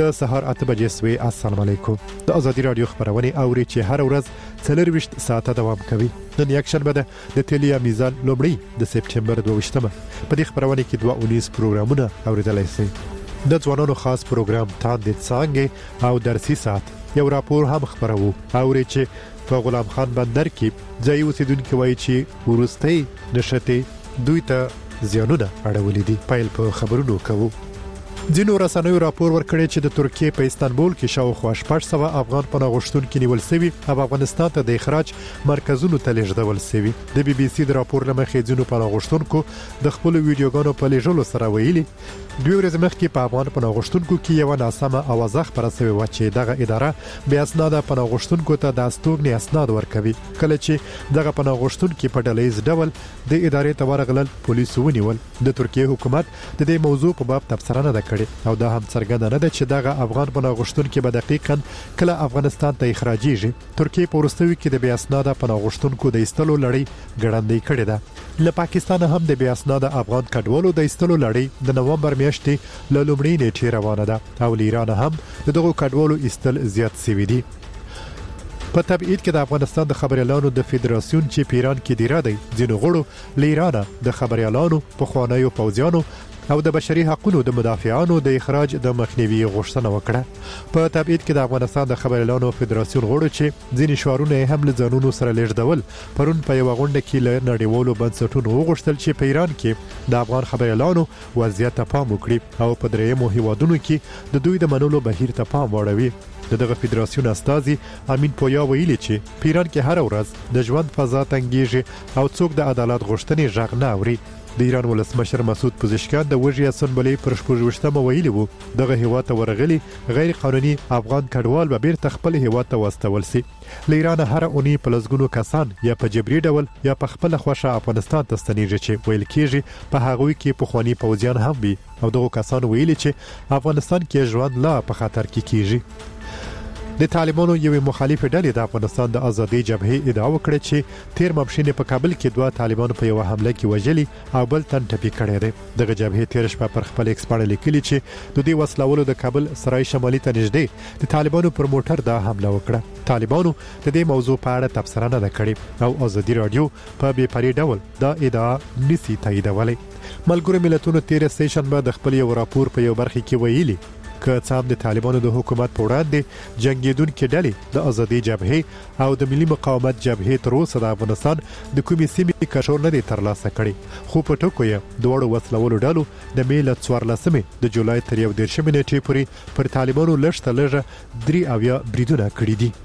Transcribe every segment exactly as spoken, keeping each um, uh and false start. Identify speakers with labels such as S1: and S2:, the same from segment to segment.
S1: د سهار اته بجې سوي. السلام علیکم. د ازادي رادیو خبرونه اوري چې هر ورځ څلور وشت ساعته دوام کوي. نن یک شنبه ده د تلیا میزان لومړی د سپټمبر دوه ویشتمه. په دې خبرونه کې دوه اونیز پروګرامونه اوریدلای شئ. د ځوانانو خاص پروګرام تاند څنګه او درسي ساعت یو راپور هم خبرو اوري چې په غلام خان بندر کې ځای اوسیدونکو وایي چې ورستۍ نشته دوی ته زیانونه اړولې دي. پایل په خبرونو کوو. ځینو رسنیو راپور ورکړی چې د ترکیه په استانبول کې شاوخوا شپږ سوه افغان پناه غوښتونکي نیول شوي او افغانستان ته د اخراج مرکزونو ته لیږدول شوي. د بي بي سي د راپور لمخې ځینو پناه غوښتونکو د خپل ویډیوګانو په لیږلو سره ویلي دوی ورځ مخکې په افغان پناه غوښتونکو کې یو ناسمه اوازه خبره شوې و چې دغه اداره بیا اسناد پناه غوښتونکو ته د استوګنې اسناد ورکوي. کله چې دغه پناه غوښتونکي په ډلهیز ډول د ادارې ته ورغلل پولیسو ونیول. د ترکیه حکومت د دې موضوع په باب تبصره نه کړې او دا هم څرګنده نه ده چې دغه افغان پناه غوښتونکي به دقیقاً کله افغانستان ته اخراجيږي. ترکیه په ورستوي کې د بیا اسناد پناه غوښتونکو د ایستلو لړۍ ګړندۍ کړې ده. له پاکستان هم د بیا اسناد افغان کډوالو د ایستلو لړۍ د نومبر میاشتې له لومړۍ نیټې روانه ده او ایران هم دغه کډوالو ایستل زیات سوي دي. په تبعید کې د افغانستان د خبريالانو د فدراسیون چې پیران کې دی را دی ځینو غړو لیرانه د خبريالانو په خوانیو پوځیانو او د بشري حقوقو د مدافعانو د اخراج د مخنیوي غوښتنه وکړه. په تبعید کې د افغانستان د خبريالانو فدراسیون غړو چې ځینې شعارونه هم له ځانونو سره لیږدول پرون په یو غونډه کې له نړیوالو بنسټونو وغوښتل چې په ایران کې د افغان خبريالانو وضعیت ته پام وکړي او په درېیمو هیوادونو کې د دوی د منلو بهیر ته پام واړوي. دغه فدراسیون استازي امین پویا ویلي چې پیران کې هر ورځ د ژوند فضا تنګیږي او څوک د عدالت غوښتنې ژغ نه اوري. د ایران ولسمشر مسعود پزشکیان د وژې اسمبلی پر شپږویشتمه ویلي وو دغه هیواد ته ورغلي غیر قانوني افغان کډوال به بیرته خپل هیواد ته واستول شي. له ایران هر اونۍ په لسګونو کسان یا په جبري ډول یا په خپل خوښه افغانستان ته ستنیږي چې ویل کېږي په هغوی کې پخوانی پوځیان هم وي او دغه کسان ویلي چې افغانستان کې ژوند لا په خطر کې کیږي. د طالبانو یوې مخالفه ډلې د افغانستان د ازادي جبهې ادعا وکړه چې تیر ماپښین په کابل کې دوه طالبانو په یو حمله کې وژلي او بل تن ټپي کړی دی. دغه جبهې تیر شپه پر خپل ایکس باندې لیکلي چې د دې وسلوالو د کابل سرای شمالي ته نږدې د طالبانو پر موټر دا حمله وکړه. طالبانو د دې موضوع په اړه تبصره نه کړې او ازادي رادیو په بې پرې ډول دا ادعا نسی تاییدولې. ملګرو ملتونو تیر سیشن به د خپل یو راپور په یو برخه کې ویلي که څام د طالبانو د حکومت په وړاندې جنگیدونکو ډلې د ازادي جبهې او د ملي مقاومت جبهې تر اوسه د افغانستان د کومې سیمې کشور نه دي ترلاسه کړي. خو په ټکو یې دوړو وسلوالو ډلو د میل څوارلسمې د جولای تر یو دیرشمې نیټې پورې پر طالبانو لږ لږه درې اویا بریدونه کړي دي.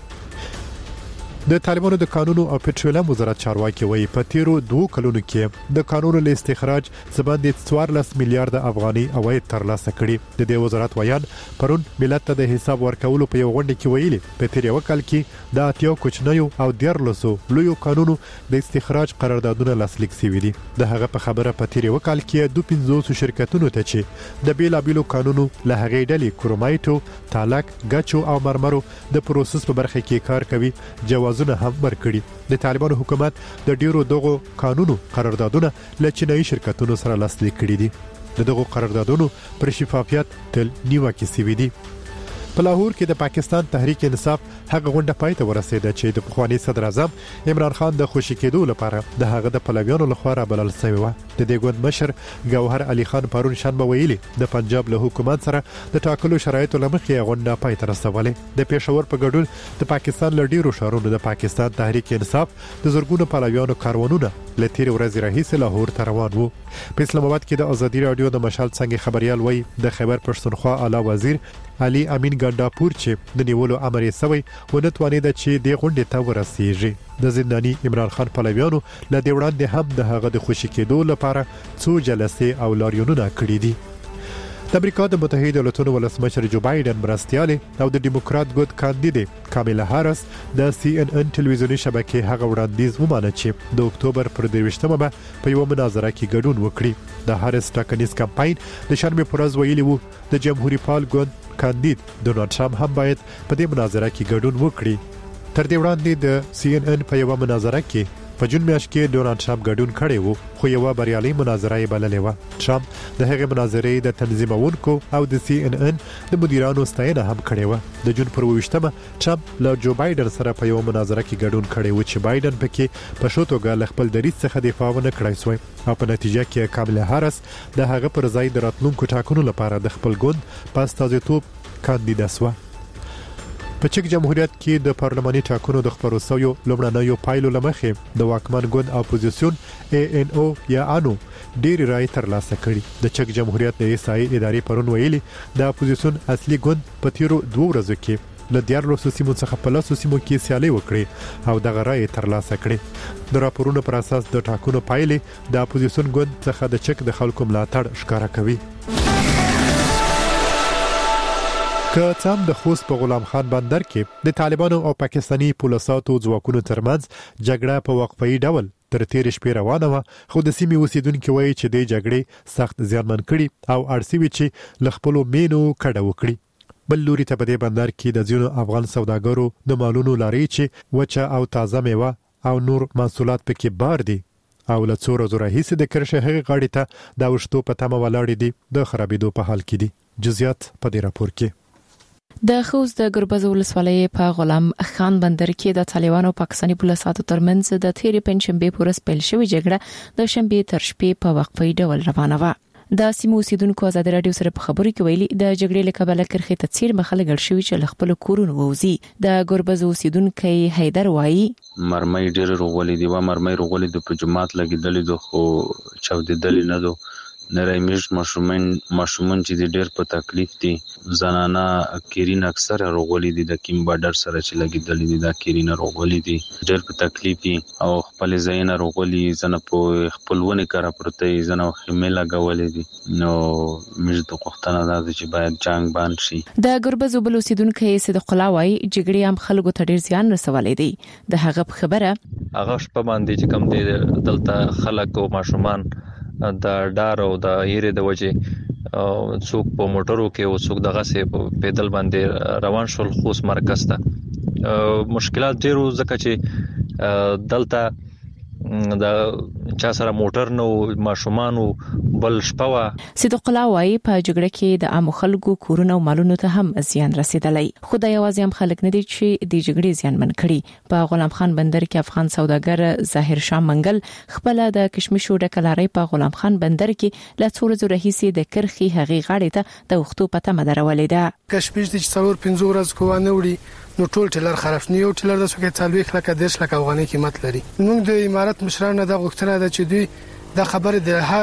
S1: د طالبانو د قانونو او پټرولیم وزارت چارواکي وایي په تیرو دوه کلونو کې د قانونو له استخراج زباندې څوارلس میلیارډ افغاني عواید ترلاسه کړي. د دې وزارت ویان پرون ملت ته د حساب ورکولو په یو غونډه کې ویلي په تیر یو کال کې د اتیا کوچنیو او دیارلسو لویو قانونو د استخراج قراردادونه لاسلیک شوي دي. د هغه په خبره په تیر یو کال کې دوه پنځوس شرکتونو ته چې د بیلابیلو قانونو له هغې ډلې کرومایټو، تالک، ګچو او مرمرو د پروسس په برخه کې کار کوي جواز زونه هم ورکړي. د طالبانو حکومت د ډیرو دغه قانونو قراردادونه له چینایي شرکتونو سره لاسلیک کړي دي. د دغه قراردادونو پر شفافیت تل نیوکه شوې دي. په لاهور کې د پاکستان تحریک انصاف هغه غونډه پای ته ورسېده چې د پخوانی صدر اعظم عمران خان د خوشی کېدو لپاره د هغه د پلویانو لخوا بلل شوی و. د دې ګوند مشر ګوهر علي خان پرون شنبه ویلي د پنجاب له حکومت سره د ټاکلو شرایطو لمخې غونډه پای ته رسولې. د پېښور په ګډون د پاکستان له ډیرو شهرونو د پاکستان تحریک انصاف د زرګونو پلویانو کاروانونه له تیر ورځې راهیسې لاهور ته روان وو. په اسلام آباد کې د ازادي رادیو د مشال څنګه خبريال وای د خیبر پښتونخوا اعلی وزیر علي امین ګنداپور چې د نیولو امر یې سوی ونه توانید چې د غونډې ته ورسیږي. د زنداني عمران خان پلویانو له دې وړاندې هم د هغه د خوشی کېدو لپاره څو جلسې او لاریونونه کړي دي. د امریکا د متحده ایالاتونو ولسمشر جو بایدن مرستياله او د دیموکرات ګوند کاندیدې کامیلا هاریس د سی ان ان ټلویزیوني شبکې هغه وړاندیز ومانه چې د اکتوبر پر درویشتمه به په یو مناظره کې ګډون وکړي. د هاریس ټاکنیز کمپاین د شنبه پر ورځ ویلي وو د جمهوریت پال ګوند کاندید ډونالد ټرمپ هم باید په دې مناظره کې ګډون وکړي. تر دې وړاندې د سی ان ان په یو مناظره کې په جون میاشت کې ډونالد ټرمپ ګډون کړی وو خو یو بریالي مناظره یې بللې و. ټرمپ د هغې مناظرې د تنظیمونکو او د سی ان ان د مدیرانو ستاینه هم کړې و. د جون پر اوویشتمه ټرمپ له جو بایدن سره په یو مناظره کې ګډون کړی و چې بایدن پکې په شو توګه له خپل دریځ څخه دفاع ونه کړای سوی او په نتیجه کې کاملا هارس د هغه پر ځای د راتلونکو ټاکنو لپاره د خپل ګوند په استازیتوب کاندیدا سوه. په چک جمهوریت کې د پارلماني ټاکنو د خبرو سویو لومړنیو پایلو لمخې د واکمن ګوند اپوزیسیون ای ان او یا انو ډېری رای ترلاسه کړي. د چک جمهوریت د ایسای ادارې پرون ویلي د اپوزیسیون اصلي ګوند په تیرو دوه ورځو کې له دیارلسو سیمو څخه په لسو سیمو کې سیالي وکړي او دغه رای ترلاسه کړي. د راپورونو پر اساس د ټاکنو پایلې د اپوزیسیون ګوند څخه د چک د خلکو ملاتړ ښکارا کوي. که څام د خوست په غلام خان بندر کې د طالبانو او پاکستاني پولیساتو ځواکونو ترمنځ جګړه په وقفه‌ای ډول تر تیر شپې روانه و خو د سیمې اوسیدونکو وایي چې د جګړې سخت زیانمن کړي او ارسي چې لخپلو مینو کډه وکړي. بل لوري ته په دې بندر کې د ځینو افغان سوداګرو د مالونو لاري چې وچه او تازه میوه او نور محصولات پکې بار دي او له څو ورځې راهیسې د کرشه هغه غاړې ته د وشتو په تمه ولاړ دي د خرابېدو په حال کې دي. جزئیات په دې راپور کې.
S2: د خوست د ګربز ولسوالۍ په غلام خان بندر کې د طالبانو او پاکستاني پولیساتو ترمنځ د تیرې پنځشنبه پورې پیل شوې جګړه د شنبه تر شپې په وقفه‌ای ډول روانه و. د سیمو اوسیدونکو آزاد رادیو سره په خبرو کې ویلي د جګړې له کبله کرخې ته څیر مخه لګل شوی چې خپل کورونه ووزي. د ګربز اوسیدونکو حیدر وایي
S3: مرمۍ ډېر روغولې دی و مرمۍ روغولې د په جماعت لګیدلې د خو چاودېدلې نه دو نری میش ماشومن ماشومن چې ډېر په تکلیف دي. زنانه کیرین اکثر روغولې دي د کیم بارډر سره چې لګیدلې دي د کیرین روغولې دي ډېر په تکلیف دي او خپل زین روغولې زنه په خپلونه کار پرته زنه خمه لګولې دي نو موږ د وختونه د چې باید جنگ بند شي.
S2: د ګربز وبلوسیدونکو صدق الله وایي جګړې هم خلکو ته ډېر زیان رسولې دي. د هغه خبره
S4: هغه شپه باندې چې کم دي دلته خلک او ماشومان د ډار او د یری د وجه څوک په موټرو کې او څوک دغه سه په پیدل باندې روان شول خوست مرکز ته. مشکلات ډیرو ځکه چې دلته د چا سره موټر نو ماشومان بل شپه
S2: صدق الله وايي په جګړه کې د عام خلکو کورونه او مالونو ته هم زیان رسیدلی. خدای یوازې هم خلک نه دي چې د جګړې زیان من کړي. په غلام خان بندر کې افغان سوداګر ظاهر شاه منګل خپل د کشمشو ډکلاري په غلام خان بندر کې له څو ورځې راهیسې د کرخي هغې غاړې ته د وختو پته مدرولې ده.
S5: کشمش د څلور پنځه ورځې کوانه وړي نو ټول ټلر خراب نه یو ټلر د څوکې څلوي خلک د دېرش لک افغاني قیمت لري. موږ د امارات مشرانو د غوښتنه ده چې دوی د خبره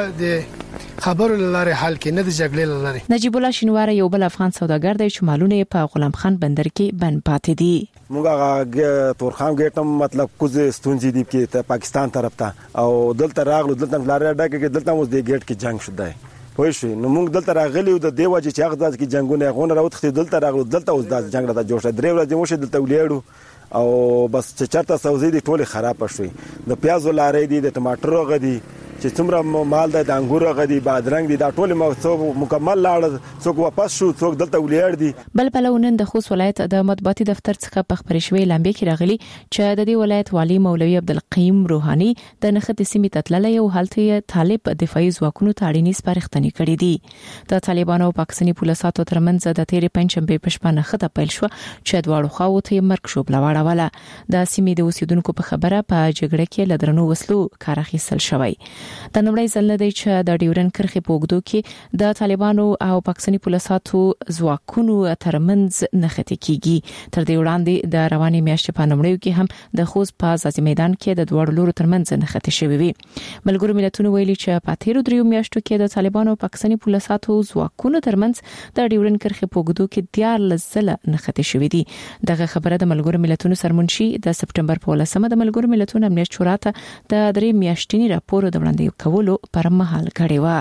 S5: د خبرو لاره حل کې نه د جګړې لاره.
S2: نجیب الله شینوار یو بل افغان سوداګر دی چې مالونه په غلام خان بندر کې بند پاتې دي.
S6: موږ هغه تورخم ګټم مطلب کوزه ستونزې دي چې پاکستان طرف ته او دلته راغلو دلته لاره ډکه کې دلته اوس د ګټ کې جنگ شوه. پوه شئ نو موږ دلته راغلی د دیو چې هغه ځکه کې جنگونه غون راوخته دلته راغلو دلته اوس د جنگ راته جوړ شو درې ورځې مو شه دلته ولیړو او بس چې چرته سوزي دي ټوله خراب شوې. د پیازو لارې دي د ټماټرو غدي چې څومره مال د انګورو غدي بادرنګ دي دا ټوله مکمل لاړ څوک واپس شو څوک دلته ولیړ دي.
S2: بل بلونن د خوست ولایت د مطبوعاتي دفتر څخه په خبرې شوې لامبې کې راغلي چې د دې ولایت والی مولوي عبدالقیم روحاني د نخت سیمې تتللی او حالت طالب دفاعي ځواکونو ته اړینې سپارښتنې کړې دي. د طالبانو او پاکستاني پولیساتو ترمنځ د تیرې پنځشنبه په شپه نخته پیل شو چې دواړو خواو ته مرګ شو بلواړه. د سیمې د اوسیدونکو په خبره په جګړه کې لدرنو وسلو کار اخیستل شوی. د نړۍ ځل دی چې د ډیورن کرخې په اوږدو کې د طالبانو او پاکستاني پولیساتو ځواکونو ترمنځ نښتې کیږي. تر دې وړاندې د روانې میاشتې په نومړیو کې هم د خوست په ازادي میدان کې د دوړو لورو ترمنځ نښتې شوې وي. ملګرو ملتونو ویلي چې په تیرو دریو میاشتو کې د طالبانو او پاکستاني پولیساتو ځواکونو ترمنځ د ډیورن کرخې په اوږدو کې دیارلس ځله نښتې شوې دي. دغه خبره د ملګرو ملتونو سرمنشي د سپټمبر په لسمه د ملګرو ملتونو امنیت شورا ته د درې میاشتنی راپور د وړاندې کولو پر مهال کړی و.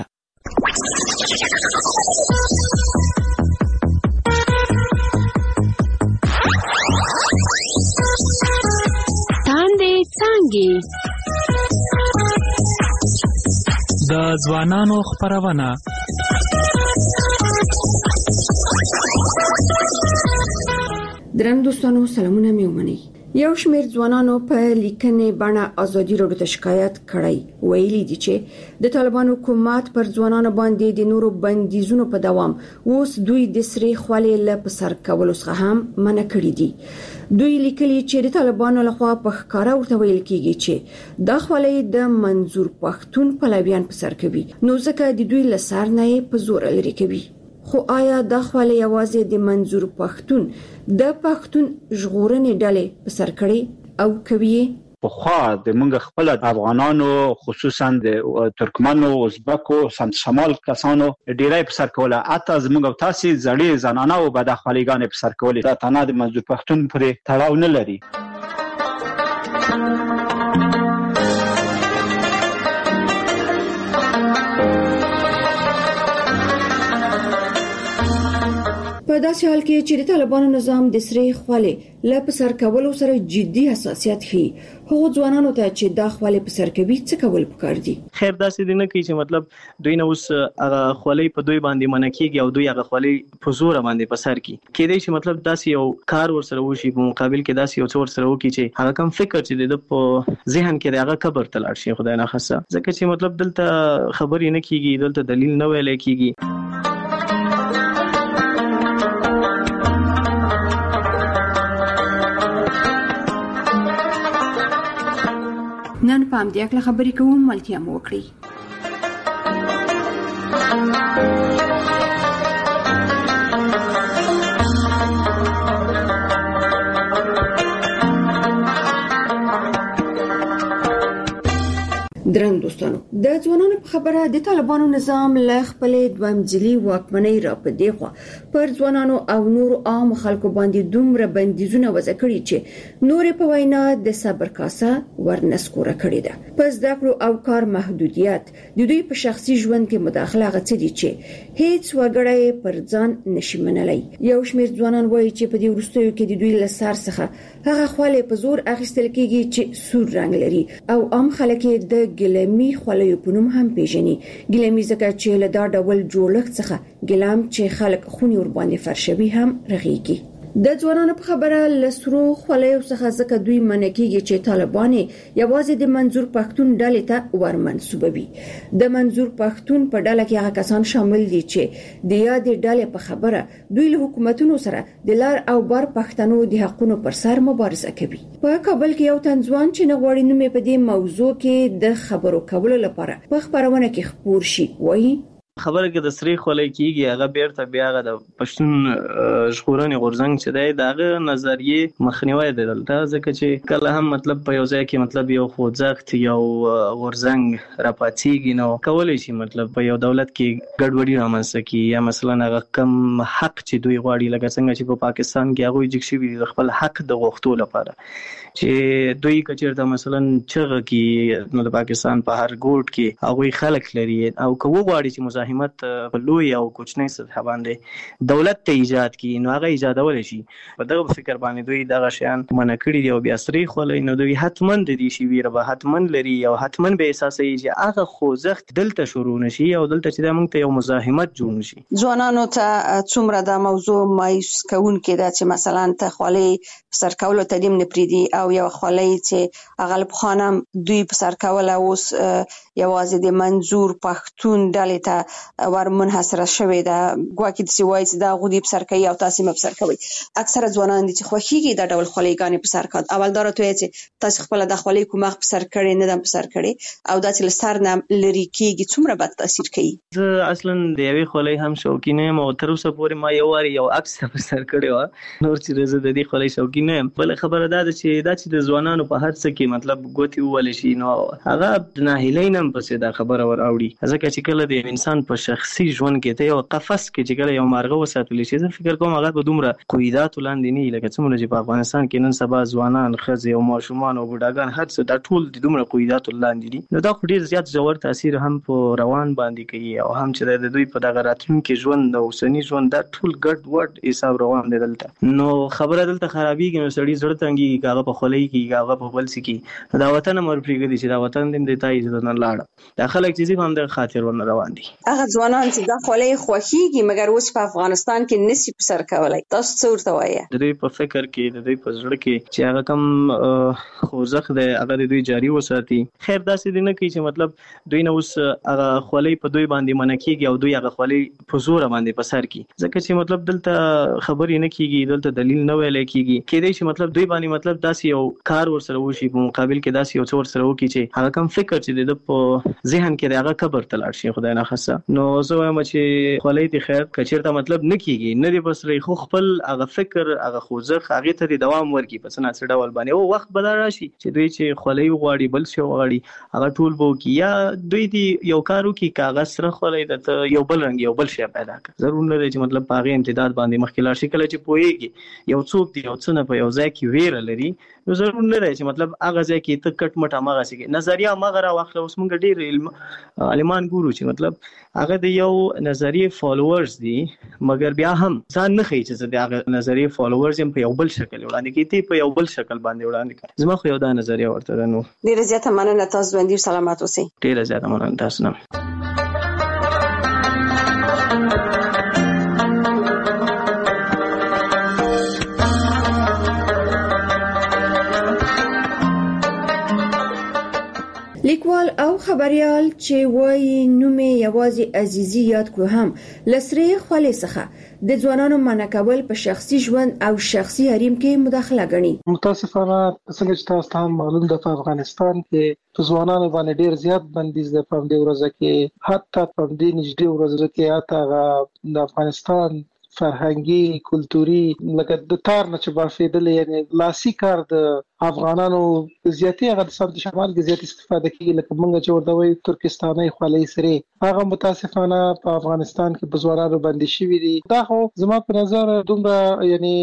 S7: تاندې څانګې
S8: د ځوانانو خبرونه
S7: درنو دوستانو سلامونه مې ومنئ.
S9: یو شمېر ځوانانو په لیکنې باندې ازادي راډیو ته شکایت کړی ویلي دي چې د طالبان حکومت پر ځوانانو باندې د نورو بندیزونو په دوام اوس دوی د سرې خولې له پسر کولو څخه هم منع کړی دي. دوی لیکلي چې د طالبانو لخوا په ښکارا ورته ویل کیږي چې دا خولې د منظور پښتون پلویان پسر کوي نو ځکه د دوی لسر نه په زور لري کوي. خو آیا دا خولې یوازې د منظور پښتون د پښتون ژغورنې ډلې په سر کړي او کوي؟
S10: په خوا د موږ خپل افغانانو خصوصا د ترکمنو ازبکو سمت شمال کسانو ډیرای په سر کوله اته زموږ تاسو زړې زنانه او بد اخلاقیګان په سر کولې دا تنه د منظور پښتون پرې تړاو نه لري. په داسې حال کې چې د طالبانو نظام د سرې خولې له پسر کولو سره جدي حساسیت ښيي هغو ځوانانو ته چې دا خولې پسر کوي څه کول پکار دي؟
S11: خیر داسې دي نه کوي چې مطلب دوی نه اوس هغه خولې په دوی باندې منع کیږي او دوی هغه خولې په زور باندې پسر کی کېدای شي مطلب داسې یو کار ورسره وشي په مقابل کې داسې یو څور سره وکړي چې هغه کم فکر چې د په ذهن کې هغه قبر ته لاړ شي خدای نه خاصه ځکه چې مطلب دلته خبرې نه کیږي دلته دلیل نه ویل کیږي.
S9: نن پام دې اکله خبرې کوم ملتیا مو وکړي. درنګ دوستانو د ځوانانو په خبره د طالبانو نظام له خپلې دوامځلي واکمنۍ را په دیخوا پر ځوانانو او نور عام خلکو باندې دومره بندیزونه وضع کړي چې نور په وینا د صبر کاسه ورنسکوره کړي ده. پس د کړو او کار محدودیت د دوی په شخصي ژوند کې مداخله غڅ دي چې هیڅ وګړی پر ځان نشي منلای. یو شمېر ځوانان وایي چې په دې وروستیو کې د دوی له سر څخه هغه خولې په زور اخیستل کیږي چې سور رنګ لري او عام خلک د ګلمي خولې په نوم هم پیژني. ګلمي ځکه چې له دا ډول جوړښت څخه ګلام چې خلک خوني ور باندې فرشوي هم رغيږي. د ځوانانو په خبره لسرو خولې څخه ځکه دوی منع کیږي چې طالبان یوازې د منظور پښتون ډلې ته ورمنسوبوي. د منظور پښتون په ډله کې هغه کسان شامل دي چې د یاد ډلې په خبره دوی له حکومتونو سره د لار او بار پښتنو د حقونو پر سر مبارزه کوي. په کابل کې یو تنځوان چې نغوړی نومې په دې موضوع کې د خبرو کولو لپاره په خبرونه کې خبر شي وایي
S11: خبره کې د سری خولې کیږي هغه بیرته بیا هغه د پښتون ژغورنې غورځنګ چې دی دغه نظریه مخنیوي دی دلته ځکه چې کله هم مطلب په یو ځای کې مطلب یو خوځښت یو غورځنګ راپاتېږي نو کولای شي مطلب په یو دولت کې ګډوډي رامنځته کړي یا مثلا هغه کم حق چې دوی غواړي لکه څنګه چې په پاکستان کې هغه جګ شوی د خپل حق د غوښتو لپاره چې دوی کچېرته مثلا چغه کې نو د پاکستان په هر ګوټ کې هغه خلک لري او کوو غواړي چې مزاحمت په لوی او کوچنی سطح باندې دولت ته ایجاد کی نو هغه ایجادول شي په دغه فکر باندې دوی دغه شیان منع کړی دی او بیا سری خولې نو دوی حتمن د دې شی ویره به حتمن لري او حتمن به احساسي چې هغه خوځښت دلته شروع نشي او دلته چې موږ ته یو مزاحمت جوړ نشي.
S12: ځوانانو ته څومره د موضوع مایوس کون کې دا چې مثلا ته خولې سر کول تدیم نه پریدي او یو خولې چې اغلب خانم دوی په سر کول اوس یوازې د منظور پښتون ډلې ته ور منحصره شوی دا ګواکې د سوای چې دا غودي په سر کوي او تاسو مې په سر کوي. اکثره ځوانان دي چې خوخيږي دا ډول خولېګانې په سر کړه اول دار ته چې تاسو خپل د خولې کومه په سر کړي نه دم په سر کړي او دا چې لسر نه لري کېږي څومره بد تاثیر کوي.
S11: زه اصلا د یوې خولې هم شوقین یم او تر اوسه پورې ما یو واری یو عکس په سر کړی و نور چې زه د دې خولې شوقین یم. بل خبره دا ده چې دا چې د ځوانانو په هر څه کې مطلب ګوتی ول شي نو هغه نه هیلینم پسې دا خبره ور اوړي ځکه چې کله د انسان په شخصي ژوند کې ته یو قفس کې چې کله یو مارغه وساتل شي زه فکر کوم هغه به دومره قیودات ولاندې نه لکه څومره چې په افغانستان کې نن سبا ځوانان ښځې او ماشومان او بوډاګان هر څه دا ټول د دومره قیودات ولاندې دي نو دا خو ډیر زیات ژور تاثیر هم په روان باندې کوي او هم چې د دوی په دغه راتلونکي ژوند او اوسنی ژوند دا ټول ګډ وډ حساب روان دی دلته نو خبره دلته خرابېږي نو سړی زړه تنګي هغه په خولي کې هغه په بل سکی دا وطن مر پریګ دي چې دا وطن دې د تای عزت نه لاړ دا خلک چې هم د خاطر ور روان دي
S12: هغه ځوانان چې دا خولي خوخيږي مګر اوس په افغانستان کې نسی په سر کولای تاسو څه ورته وایي
S11: د دوی په فکر کې د دوی په زړه کې چې هغه کم خوځخ دی هغه د دوی جاری وساتي خیر داسې دي نه کوي چې مطلب دوی نه اوس هغه خولي په دوی باندې منکیږي او دوی هغه خولي په زور باندې په سر کې ځکه چې مطلب دلته خبرې نه کیږي دلته دلیل نه ویل کیږي کېدای شي مطلب دوی باندې مطلب داسې یو کار ورسره وشي په مقابل کې داسې یو څور سره وکړي چې هغه کم فکر چې د په ذهن کې هغه قبر تلاړ شي خدای نه خاصه نو زه وایم چې خولي دي خیر کچیرته مطلب نه کیږي نه دی بس ری خو خپل هغه فکر هغه خوځخ هغه ته دوام ورکړي په څنګه څه ډول باندې او وخت بدل راشي چې دوی چې خولي غواړي بل څه غواړي هغه ټول بو کی یا دوی دی یو کارو کې کاغذ سره خولي د یو بل رنګ یو بل شی پیدا کړي ضرور نه دی چې مطلب پاغه امتداد باندې مخکې لا شي کله چې پويږي یو څوک دی یو څه نه په یو ځای کې ویره لري نو ضرور نه دی چې مطلب هغه ځای کې ته کټ مټه ماغه سي نظریه ماغه را واخله اوس موږ ډیر علم علمان ګورو چې مطلب هغه د یو نظریه فالوورز دي مګر بیا هم ځان نه خي چې د هغه نظریه فالوورز هم په یو بل شکل وړاندې کوي په یو بل شکل باندې وړاندې کوي زما خو یو دا نظریه ورته نو
S12: ډیر زیاته مننه تاسو باندې سلامات اوسئ
S11: ډیر زیاته مننه تاسو نه
S9: لیکوال او خبريال چې وایي نومې یوازې عزیزي یاد کړو هم لسري خولي څخه د ځوانانو منع کول په شخصي ژوند او شخصي حریم کې مداخله غني
S13: متاسفانه څنګه چې تاسو ته معلوم ده په افغانستان کې په ځوانانو باندې ډیر زیات بندیز ده په دې ورځ کې حتی په دې نږدې ورځ کې حتی د افغانستان فرهنګي کلتوري لکه د تار نه چې بافیدل یعنی لاسي کار د افغانانو زیاتی هغه د سمت شمال کې زیات استفاده کوي لکه موږ چې ورته وایي ترکستاني خولي سره هغه متاسفانه په افغانستان کې بزوارانو باندې شوی دي دا خو زما په نظر دومره یعنی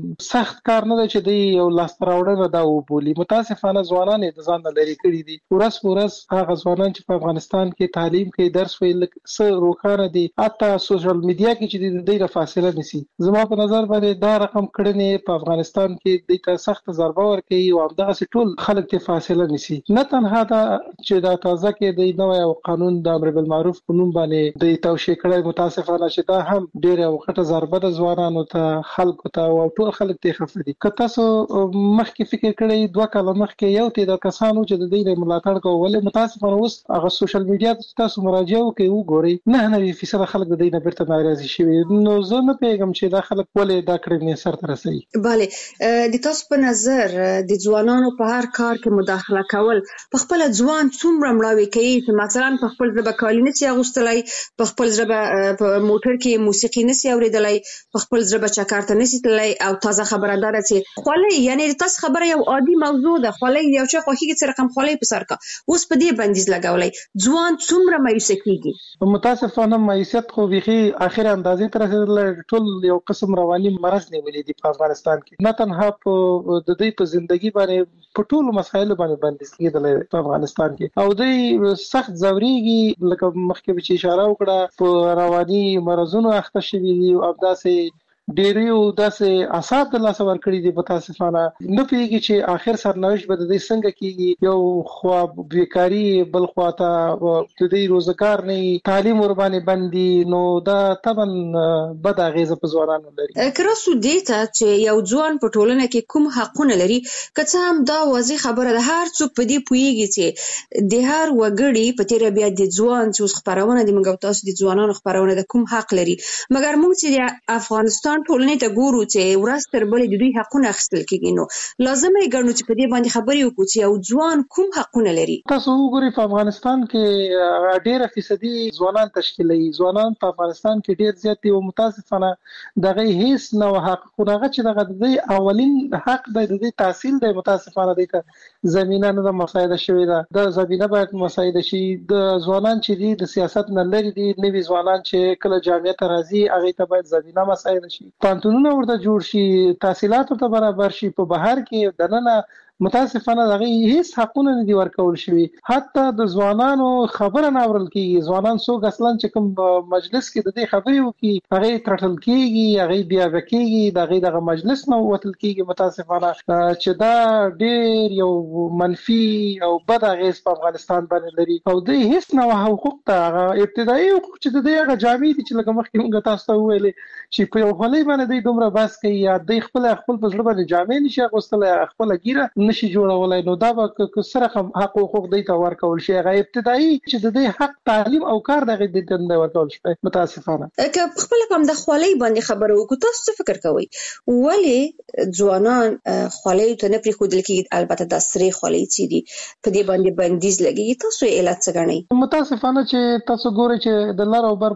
S13: سخت کار نه دی چې دی یو لاس راوړنه دا وبولي متاسفانه ځوانان د ځان لري کړی دي ورس ورس هغه ځوانان چې په افغانستان کې تعلیم کوي درس ویل څه روکانه دي حتی سوشل میډیا کې چې د دې فاصله نسی زما په نظر باندې دا رقم کړنې په افغانستان کې د ته سخت ضربه ورکوي او همدغه ټول خلک ته فاصله نسی نه تنها دا چې دا تازه کې د نوې قانون د امر بالمعروف قانون باندې د توشیح کړي متاسفانه چې دا هم ډېر وخت ضربه د ځوانانو ته خلکو ته او ټول خلک ته خفدي که تاسو مخکې فکر کړئ دوه کاله مخکې یو ته د کسانو چې د دې ملاتړ کوي ولې متاسفانه اوس هغه سوشل میډیا تاسو مراجعه وکړئ وګورئ نه نه فیصد خلک د دې نه بیرته ناراضي شي نو زه نه پیغام چې دا خلک ولې دا کړنې سر ته رسي
S12: bale د تاسو په نظر د ځوانانو په هر کار کې مداخله کول په خپل ځوان څومره مړاوي کوي چې مثلا په خپل ځبه کالي نشي اغوستلای په خپل ځبه په موټر کې موسیقي نشي اوریدلای په خپل ځبه چکرته نشي تلای او تازه خبردار چې خولي یعنی تاسو خبره یو عادي موضوع ده خولي یو څه خوخي چې رقم خولي په سر کا اوس په دې بندیز لګولای ځوان څومره مایوس کیږي
S13: متاسفانه مایوسیت خو بيخي اخر اندازې تر رسیدل ټول یو قسم رواني مرض نیولې دي په افغانستان کې نه تنها په د دې په ژوندۍ باندې په ټولو مسایلو باندې بندیز کېدل په افغانستان کې او دوی سخت ځوريږي لکه مخکې چې اشاره وکړه په رواني مرزونو اخته شوي دي او داسې ډیریو داسې اثار د لاس ور کړی دي متاسفانه نه پیږي چې اخر سرنوشت به د دې څنګه کیږي یو خو بیکاری بل خواته د دې روزګار نه تعلیم ور باندې بندي نو دا تبن بد اغیزه په ځوانانو لري
S12: کراسو دیتا چې یو ځوان په ټولنه کې کوم حقونه لري که هم دا واضح خبره ده هر څوک په دې پويږي چې د هر وګړي په تیر بیا د ځوان چې خبرونه د موږ تاسو د ځوانانو خبرونه د کوم حق لري مګر موږ چې د افغانستان ټولنې ته ګورو چې ورځ تر بلې د دوی حقونه اخیستل کېږي نو لازم یې ګڼو چې په دې باندې خبرې وکړو چې یو ځوان کوم حقونه لري
S13: تاسو وګورئ په افغانستان کې ډېر فیصدي ځوانان تشکیلوي ځوانان په افغانستان کې ډېر زیات دي او متاسفانه دغه هیڅ نو حقونه چې دغه د اولین حق د دې تحصیل د متاسفانه د زمينه نه مساعده شوی ده د زمينه باید مساعده شي د ځوانان چې دي د سیاست نه لري دي نوي ځوانان چې کله جامعه ته راځي هغه ته باید زمينه مساعده شي پانتونونه ورته جوړ شي تحصیلات ته برابر شي په بهر کې دننه متاسفانه دغه هیڅ حقونه نه دي ورکول شوی. حتی د ځوانانو خبره نه اورل کیږي. ځوانان څوک اصلا چې کوم مجلس کې د دې خبرې وکي هغه ترټل کیږي، هغه بیا وکیږي، دغه دغه مجلس نه وتل کیږي. متاسفانه چې دا ډېر یو منفي او بد اغیز په افغانستان باندې لري او د هیڅ نوع حقوق ته ابتدایي حقوق چې د دې هغه جامې دي چې لکه مخکې موږ تاسو ته وویلې چې په یو خولۍ باندې دوی دومره بس کوي یا دوی خپل خپل په زړه باندې جامې نشي اغوستلی، خپل ګیره نشي جوړولای، نو دا به سره حق او حقوق دوی ته ورکول شي. هغه ابتدایي چې د دې حق تعلیم او کار دغه د دنده ورکول شي. متاسفانه
S12: که خپل کوم د خولۍ باندې خبرو وکړو، تاسو څه فکر کوئ ولې ځوانان خولۍ ته نه پریښودل کېږي؟ البته د سرې خولۍ چې دي په دې باندې بندیز لګېږي، تاسو علت څه ګڼئ؟
S13: متاسفانه چې تاسو ګورئ چې د لر او بر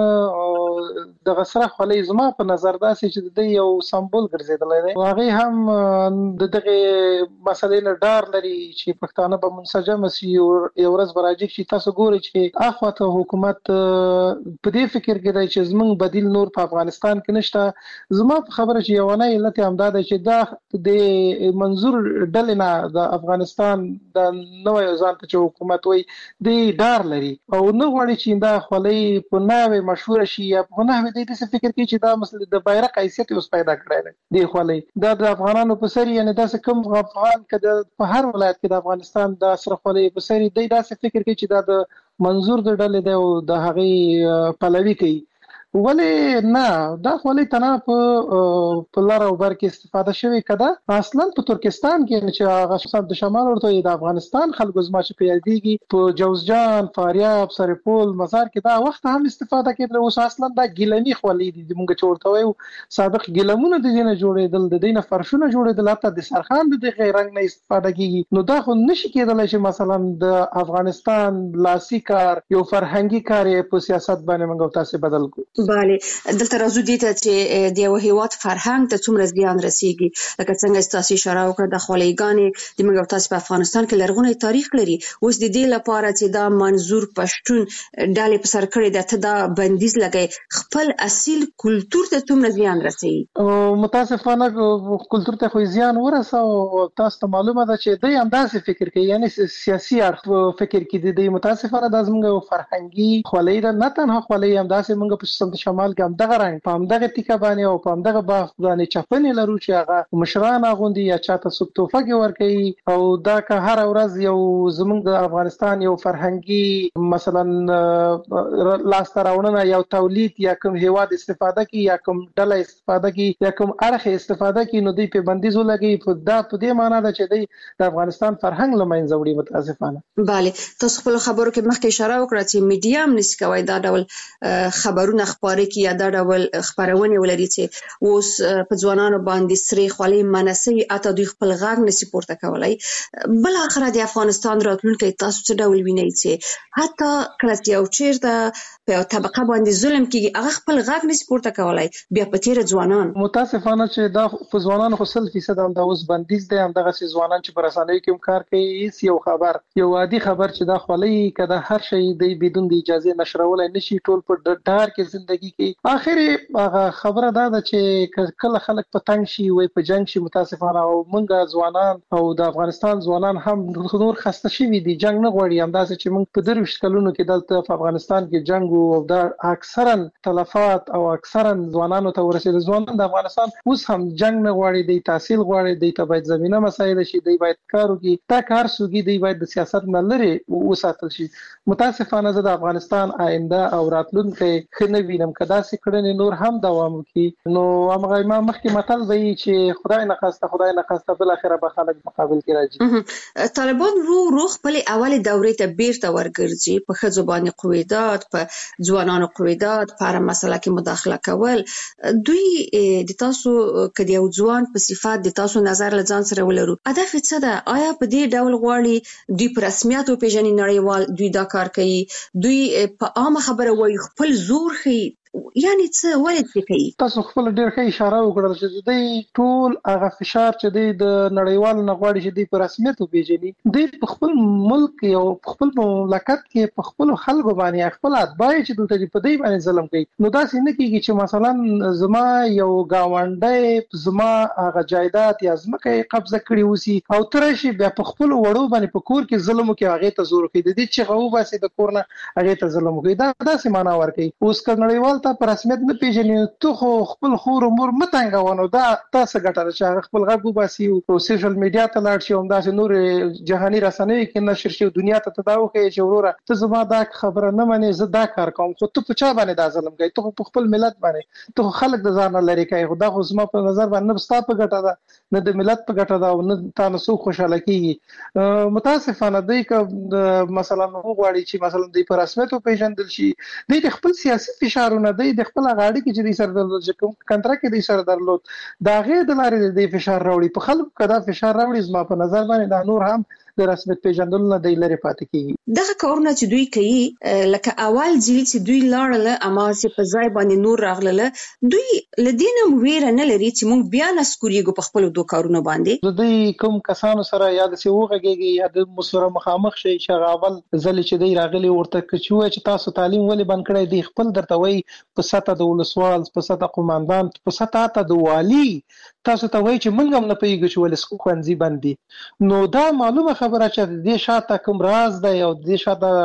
S13: پښتانه د سره خولۍ زما په نظر داسې چې د یو سمبول ګرځېدلی دی. هغه هم د دغه مسلې نه ډار لري چې پښتانه به منسجم شي او یو ورځ به راځي چې تاسو ګورئ چې اخواته حکومت په دې فکر کې دی چې زموږ بدیل نور په افغانستان کې نشته. زما په خبره چې یو نه علت هم دا دی چې دا د منظور ډلې نه د افغانستان د نوې ځان ته چې حکومت وي د ډار لري او نه غواړي چې دا خولۍ په نوې مشهور شي یا په نوې د دې فکر کوي چې دا مسله د بیرغ حیثیت اوس پیدا کړی دی. د خولۍ دا د افغانانو په سر یعنی داسې کوم افغان کده په هر ولایت کې د افغانستان د سره خولۍ په سر دی داسې فکر کوي چې دا د منظور د ډلې دی او د هغې پلوي کوي. ولې نه، دا خولۍ تنه په په لر او بر کې استفاده شوې کده اصلا په ترکستان کې چې هغه د شمال ورته د افغانستان خلکو زما چې پیادېږي په جوزجان، فاریاب، سرپول، مزار کې دا وخت هم استفاده کېدل. اوس اصلا دا ګیلمي خولۍ دي موږ چې ورته وایو. سابق ګیلمونه د دې نه جوړېدل، د دې نه فرشونه جوړېدل، حتی د سرخان د دغه رنګ نه استفاده کېږي. نو دا خو نشي کېدلی چې مثلا د افغانستان لاسي کار یو فرهنګي کار په سیاست باندې موږ تاسو بدل کړو.
S12: بله، دلته راځو دې ته چې د یو هیواد فرهنګ ته څومره زیان رسیږي. لکه څنګه تاسو اشاره وکړه د خولۍ د موږ تاسو په افغانستان کې لرغونی تاریخ لري. اوس د دې لپاره چې دا منظور پښتون ډلې په سر کړی ده ته دا بندیز لګي، خپل اصیل کلتور ته څومره زیان رسیږي؟
S13: متاسفانه کلتور ته خو زیان ورسه او تاسو ته معلومه ده چې دوی همداسې فکر کوي، یعنی سیاسي اړخ فکر کوي. د متاسفانه د زموږ فرهنګي خولۍ ده، نه تنها خولۍ همداسې موږ په شمال کې هم دغه رنګ په همدغه ټیکه باندې او په همدغه باغ باندې چپنې لرو چې هغه مشران اغوندي یا چاته څوک تحفه کې ورکوي. او دا که هر ورځ یو زموږ د افغانستان یو فرهنګي مثلا لاسته راوړنه یا تولید یا کوم هیواد استفاده کوي یا کوم ډله استفاده کوي یا کوم اړخ استفاده کوي، نو دوی په بندیز ولګي. په دا په دې معنی ده چې دوی د افغانستان فرهنګ له منځه وړي. متاسفانه
S12: بله، تاسو خپل خبرو کې مخکې اشاره وکړه چې میډیا هم نشي کوي دا ډول خبرونه خپاره کړي یا دا ډول خبرونه ولري چې اوس په ځوانانو باندې سرې خولۍ منسوي، اته دوی خپل غږ نشي پورته کولای. بل اخر د افغانستان راتلونکي تاسو څه ډول وینئ چې حتی کله چې یو چیرته په یو طبقه باندې ظلم کیږي هغه خپل غږ نشي پورته کولای، بیا په تیر ځوانان
S13: متاسفانه چې دا په ځوانانو خو سل فیصد هم دا اوس بندیز دی. هم دغه ځوانان چې پر رسنیو کې کار کوي هیڅ یو خبر یو عادي خبر چې دا خولۍ کده هر شی دی بدون د اجازه نشرولای نشي، ټول په ډار کې زندگی کې. اخر هغه خبره دا ده چې کله خلک په تنګ شي وي په جنگ شي، متاسفانه او موږ ځوانان او د افغانستان ځوانان هم نور خسته شوي دي، جنگ نه غواړي. همداسې چې موږ په درویشت کلونو کې دلته په افغانستان کې جنگ او دا اکثرا تلفات او اکثرا ځوانانو ته ورسېد. ځوانان د افغانستان اوس هم جنگ نه غواړي، د تحصیل غواړي، د ته باید زمينه مسایل شي، د باید کار وکړي. دا کار سوګي دی باید د سیاست نه لري وساتل شي. متاسفانه زه د افغانستان آینده او راتلونکي خنه وینم کدا سې کړنې نور هم دوام وکړي. نو هغه ما مخکې متل دی چې خدای نه خواسته خدای نه خواسته بل اخره به خلک مقابل کې راځي.
S12: طالبان رو رو خپل اول دورې ته بیرته ورګرځي، په ښځو باندې قویدات، په ځوانانو قویدات، په هر مسله کې مداخله کول. دوی د تاسو کدی یو ځوان په صفات د تاسو نظر له ځان سره ولرو، هدف څه ده؟ آیا په دې ډول غواړي دوی په رسمیت او پیژنې نړیوال دوی دا کار کوي، دوی په عامه خبره وایي خپل زور ښيي، یعنی څه ولې څه کوي؟
S13: تاسو خپل ډېر ښه اشاره وکړل چې دوی ټول هغه فشار چې دوی د نړیوال نغواړي چې دوی په رسمیت وپیژني، دوی په خپل ملک او په خپل مملکت کې په خپل خلکو باندې خپل اتباع چې دوی په دوی باندې ظلم کوي. نو داسې نه کیږي چې مثلا زما یو گاونډی زما هغه جایداد یا ځمکه قبضه کړي وسی او ترشي بیا په خپل وړو باندې په کور کې ظلم کوي، هغه ته زور کوي، د دې چې غو باسي د کور نه هغه ته ظلم کوي. دا داسې معنا ورکوي. اوس که نړیوال ته په رسمیت نه پیژني ته خو خپل خور مور متنګونه دا تاسو ګټه چې هغه خپل غږ وباسي او سوشل میډیا ته لاړ شي او داسې نور جهاني رسنۍ کې نشر شي دنیا ته تداو کوي چې وروره ته زما دا خبره نه منې زه دا کار کوم، خو ته په چا باندې دا ظلم کوي؟ ته په خپل ملت باندې، ته خلک د ځان لري کوي. خو دا خو زما په نظر باندې نه ستا په ګټه ده نه د ملت په ګټه ده او نه تاسو څوک خوشاله کیږي. متاسفانه دی که مثلا وګورئ چې مثلا د په رسمیت پیژندل شي د خپل سیاسي فشارونه د خپل غاړي کې چې د سر درلود چې کوم کنټراکټ کې د سر درلود دا غیر د لارې د فشار راوړي په خلکو کدا فشار راوړي زما په نظر باندې دا نور هم د رسمیت پیژندل نه دی لري پاتې کیږي.
S12: دغه کارونه چې دوی کوي لکه اول ځل چې دوی لاړل اما چې په ځای باندې نور راغله دوی لدینم ویره نه لري چې موږ بیا نسکوریږو په خپل دوه کارونه باندې.
S13: دوی کوم کسانو سره یا د سیوغهږي یا د مسره مخامخ شي چې اول ځل چې دوی راغلي ورته کچوي چې تاسو تعلیم ولې بند کړی دی خپل درته وای په سطح د ولسوال په سطح قوماندان په سطح ته د والی تاسو ته وای چې موږ هم نه پیږو چې ولې سکو خوانځي باندې. نو دا معلومه خبره چې د دې شاته کوم راز دی او د دې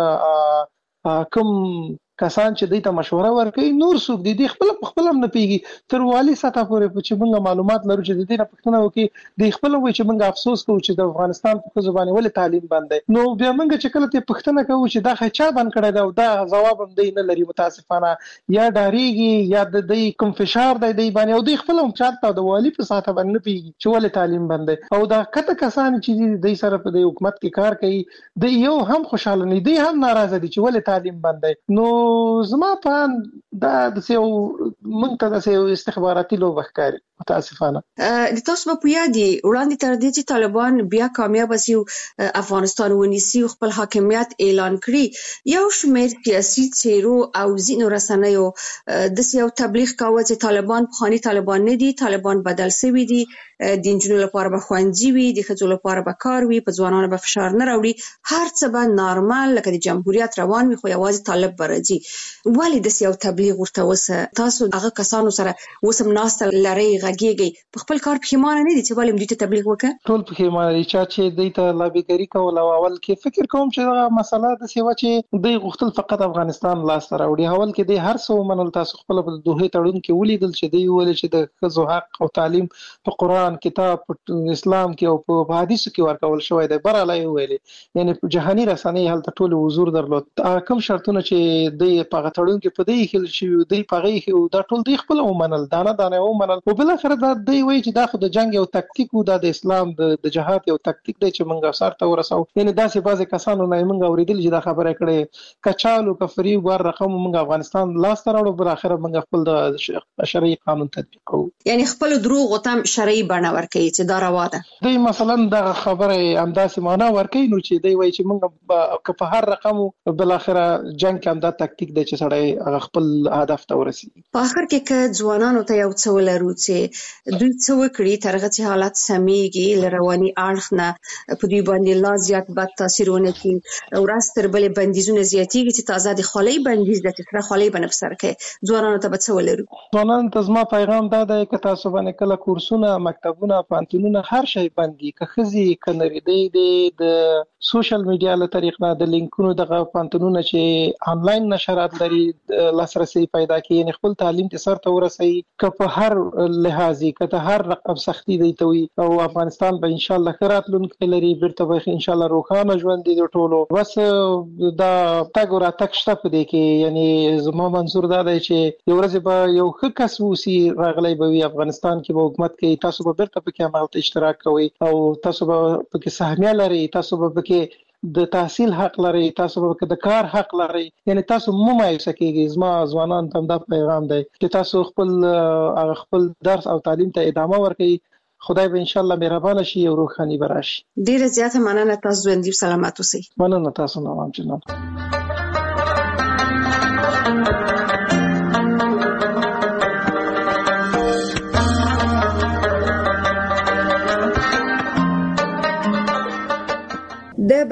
S13: شاته کوم کسان چې دوی ته مشوره ورکوي نور څوک دي د خپل خپل هم نه پیږي تر والی سطح پورې چې موږ معلومات لرو چې د دې نه پښتنه وکي د خپل وای چې موږ افسوس کوو چې د افغانستان په ځبانه ولې تعلیم باندې. نو بیا موږ چې کله ته پښتنه کوو چې دا خچا باندې کړی دا دا جواب هم دی نه لري متاسفانه یا ډاریږي یا د دې کوم فشار دی دی باندې او د خپل هم چاته د والی په سطح باندې نه پیږي چې ولې تعلیم باندې او دا کته کسان چې د سره په د حکومت کې کار کوي د یو هم خوشاله نه دي هم ناراضه دي چې ولې تعلیم باندې. نو زما په دا د سیو منته د سیو استخباراتي لو بخکاري متاسفانه
S12: د تاسو په یادي وړاندې تر دې چې طالبان بیا کامیاب شي افغانستان ونیسي خپل حاکمیت اعلان کړي یو شمېر سیاسي چیرو او زینو رسنیو د سیو تبلیغ کاوه چې طالبان خاني طالبان نه دي طالبان بدل شوی دي د انجنونو لپاره به خوندي وي د ښځو لپاره به کار وي په ځوانانو به فشار نه راوړي هر څه به نارمل لکه د جمهوریت روان وي خو یوازې طالب برځي. ولې د سیاو تبلیغ ورته وسه تاسو هغه کسانو سره وسم ناست لري غږیږي په خپل کار پښیمانه نه دي چې ولې دوی ته تبلیغ وکړه؟
S13: ټول پښیمانه دي چې دوی ته لابیګری کول او اول کې فکر کوم چې دا مسله د سیوا چې دوی غوښتل فقط افغانستان لاس راوړي اول کې دوی هر څه ومنل تاسو خپل په دوه تړون کې ولیدل چې دوی ولې چې د ښځو حق او تعلیم په قران کتاب اسلام کې او په حدیث کې ورکول شوی دی براله ویلې یعنی په جهاني رسنۍ هلته ټول حضور درلود کوم شرطونه چې دوی په غټړون کې په دې خل شي دوی پغې کې دا ټول دوی خپل ومنل دانه دانه ومنل او بل اخر دا دوی وایي چې دا خو د جنگ یو تکتیک و د اسلام د جهاد یو تکتیک دی چې موږ سره ته ورسو یعنی داسې بعضی کسانو نه موږ اوریدل چې دا خبره کړي کچالو کفری ور رقم موږ افغانستان لاس تر اړو بل اخر موږ خپل د شرعي قانون تطبیق کوو
S12: یعنی خپل دروغ او تم شرعي بڼه ورکوي چې دا روا ده.
S13: دوی مثلا دا خبره همداسې معنا ورکوي نو چې دوی وایي چې موږ په هر رقم بل اخر جنگ کې همدا تکتیک دی چې سړی خپل هدف ته ورسي.
S12: په اخر کې که ځوانانو ته یو څه ولرو چې دوی څه وکړي ترغه چې حالت سميږي لرواني اړخ نه په دوی باندې لا زیات بد تاثیر ونه کړي او راستر بلې بندیزونه زیاتېږي چې تازه د خولۍ بندیز د تسره خولۍ باندې بسر کې ځوانانو ته څه ولرو.
S13: ځوانانو ته زما پیغام دا دی چې تاسو باندې کله کورسونه مکتبونه پانتونونه هر شی باندې که خزي کنري دی د سوشل میډیا له طریق نه د لینکونو دغه پانتونونه چې آنلاین نشرات لري لاسرسي پیدا کړي یعنی خپل تعلیم ته سر ته ورسي که په هر لحاظي که ته هر رقم سختي دی ته وي او افغانستان به ان شاء الله خیراتلونکي لري بیرته به ان شاء الله روخانه ژوند دي ټولو بس دا تاګ ورا تک شته په دې کې یعنی زما منظور دا دی چې یو ورځ به یو ښه کس وسی راغلی به وي افغانستان کې به حکومت کوي تاسو به بیرته په کې عمل اشتراک کوئ او تاسو به په کې سهمیه لري تاسو به په کې د تحصیل حق لري تاسو به د کار حق لري یعنی تاسو مو مایوسه کیږئ زما ځوانان ته دا پیغام دی چې تاسو خپل خپل درس او تعلیم ته ادامه ورکړئ خدای به ان شاء الله مهربان شي او روحاني براشي.
S12: ډیره زیاته مننه تاسو ژوندۍ سلامات اوسئ.
S13: مننه تاسو نو هم جناب.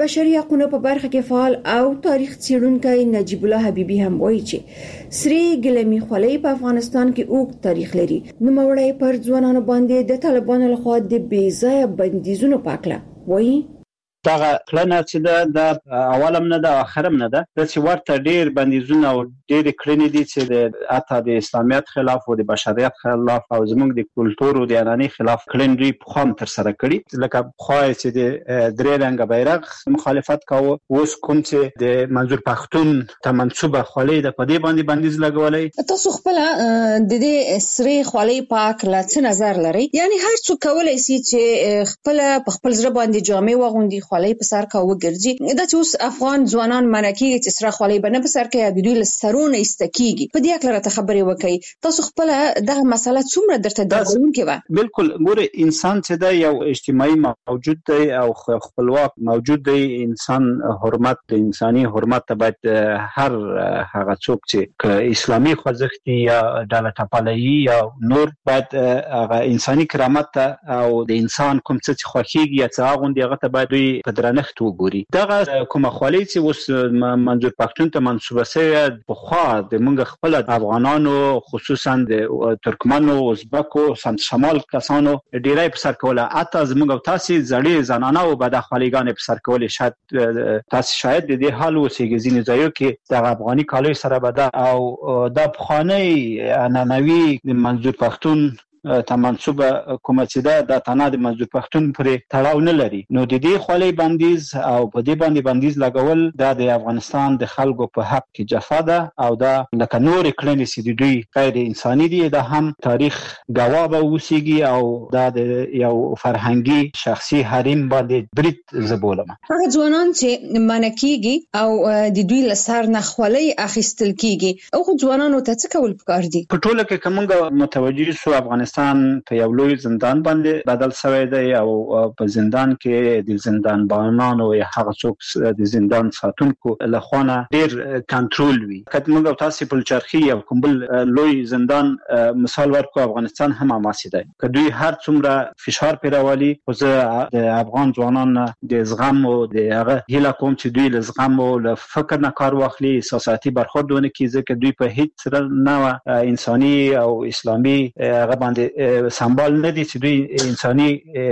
S9: بشري حقوقو په برخه کې فعال او تاریخ څېړونکی نجیب الله حبیبي هم وایي چې سری ګلمي خولۍ په افغانستان کې اوږد تاریخ لري. نو مړی پر ځوانانو باندې د طالبانو لخوا د بې ځایه بندیزونو پاکله وایي
S10: دا کړنه چې د اولم نه د اخرم نه ده د چې ورته ډیر بندیزونه او ډیر کړنې دي چې د اته د اسلامیت خلاف او د بشریت خلاف او زموږ د کلتور او د اناني خلاف کړنې په خام تر سره کړي لکه خو چې د درې رنګ بیرغ مخالفت کاوه اوس کوم چې د منظور پښتون ته منسوبه خولۍ د پدې باندې بندیز لګولای.
S12: تاسو خپل د دې سری خولۍ پاک لا څه نظر لري؟ یعنی هر څوک کولای شي چې خپل په خپل ځړ باندې جامې وغوندي خولۍ په سر کا وګرځي. دا چې اوس افغان ځوانان منکیږي چې سره خولۍ بنه په سر کې د دوی له سرونه استکیږي په دې اړه ته خبرې وکړي. تاسو خپل دغه مسله څومره درته درغونکې و؟
S10: بالکل ګوره انسان چې دا یو اجتماعي موجود دی او خپلواک موجود دی. انسان حرمت د انساني حرمت ته باید هر هغه څوک چې اسلامي خوځښت یا ډاله ټاپلایي یا نور باید هغه انساني کرامت ته او د انسان کوم څه چې خوښیږي یا څه غوندي هغه ته باید دوی په درنښت وګوري. دغه کومه خولۍ چې اوس منظور پښتون ته منسوبه شوی په خوا د موږ خپل افغانانو خصوصا د ترکمنو ازبکو سمت شمال کسانو ډیرای په سر کوله. اته زموږ تاسو زړې زنانه او بد خولېګانې په سر کوله. شاید تاسو شاید د دې حال وسیږي ځینې ځایو کې د افغاني کالي سره بد او د افغاني انانوي د منظور پښتون ته منسوبه کومه چې ده د تنه د منظور پښتون پرې تړاو نه لري. نو د دې خولۍ بندیز او په دې باندې بندیز لګول دا د افغانستان د خلکو په حق کې جفا ده او دا لکه نور کړنې چې د دوی غیر انساني دي. دا هم تاریخ گواه به وسیږي او دا د یو فرهنګي شخصي حریم باندې برید زبولم.
S12: هغه ځوانان چې منکیږي او د دوی له سر نه خولۍ اخیستل کیږي او ځوانانو ته څه کول پکار دي؟
S10: په ټوله کې کومه متوجي سو افغانستان په یو لوی زندان باندې بدل شوی دی او په زندان کې د زندان بانانو یا هغه څوک د زندان ساتونکو له خوانه ډیر کنټرول وي. کله موږ تاسو په چرخي او کومبل لوی زندان مثال ورکو افغانستان هم ماسي دی. کدوې هر څومره فشار پیراولي خو زه د افغان ځوانانو د زغم او د هغه هیله کوم چې دوی له زغم او له فکر نه کار واخلي سیاسي برخوردونه کې ځکه دوی په هیڅ نه انساني او اسلامي هغه باندې سمبال نه دي چې دوی انساني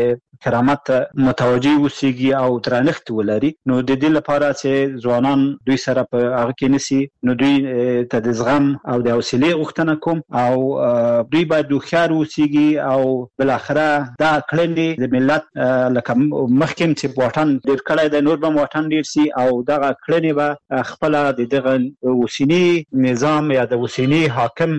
S10: کرامت متوجي وسیږي او درنښت ولري. نو د دې لپاره چې ځوانان دوی سره په هغه کې نسی نو دوی ته د زغم او د حوصله غوښتنه کوم او دوی باید خيار وسیږي او بل اخره دا کړنې د ملت لکه مخکم چې وطن ډیر کړای د نور به وطن ډیر سي او دغه کړنې به خپل د دغه وسینی نظام یا د وسینی حاکم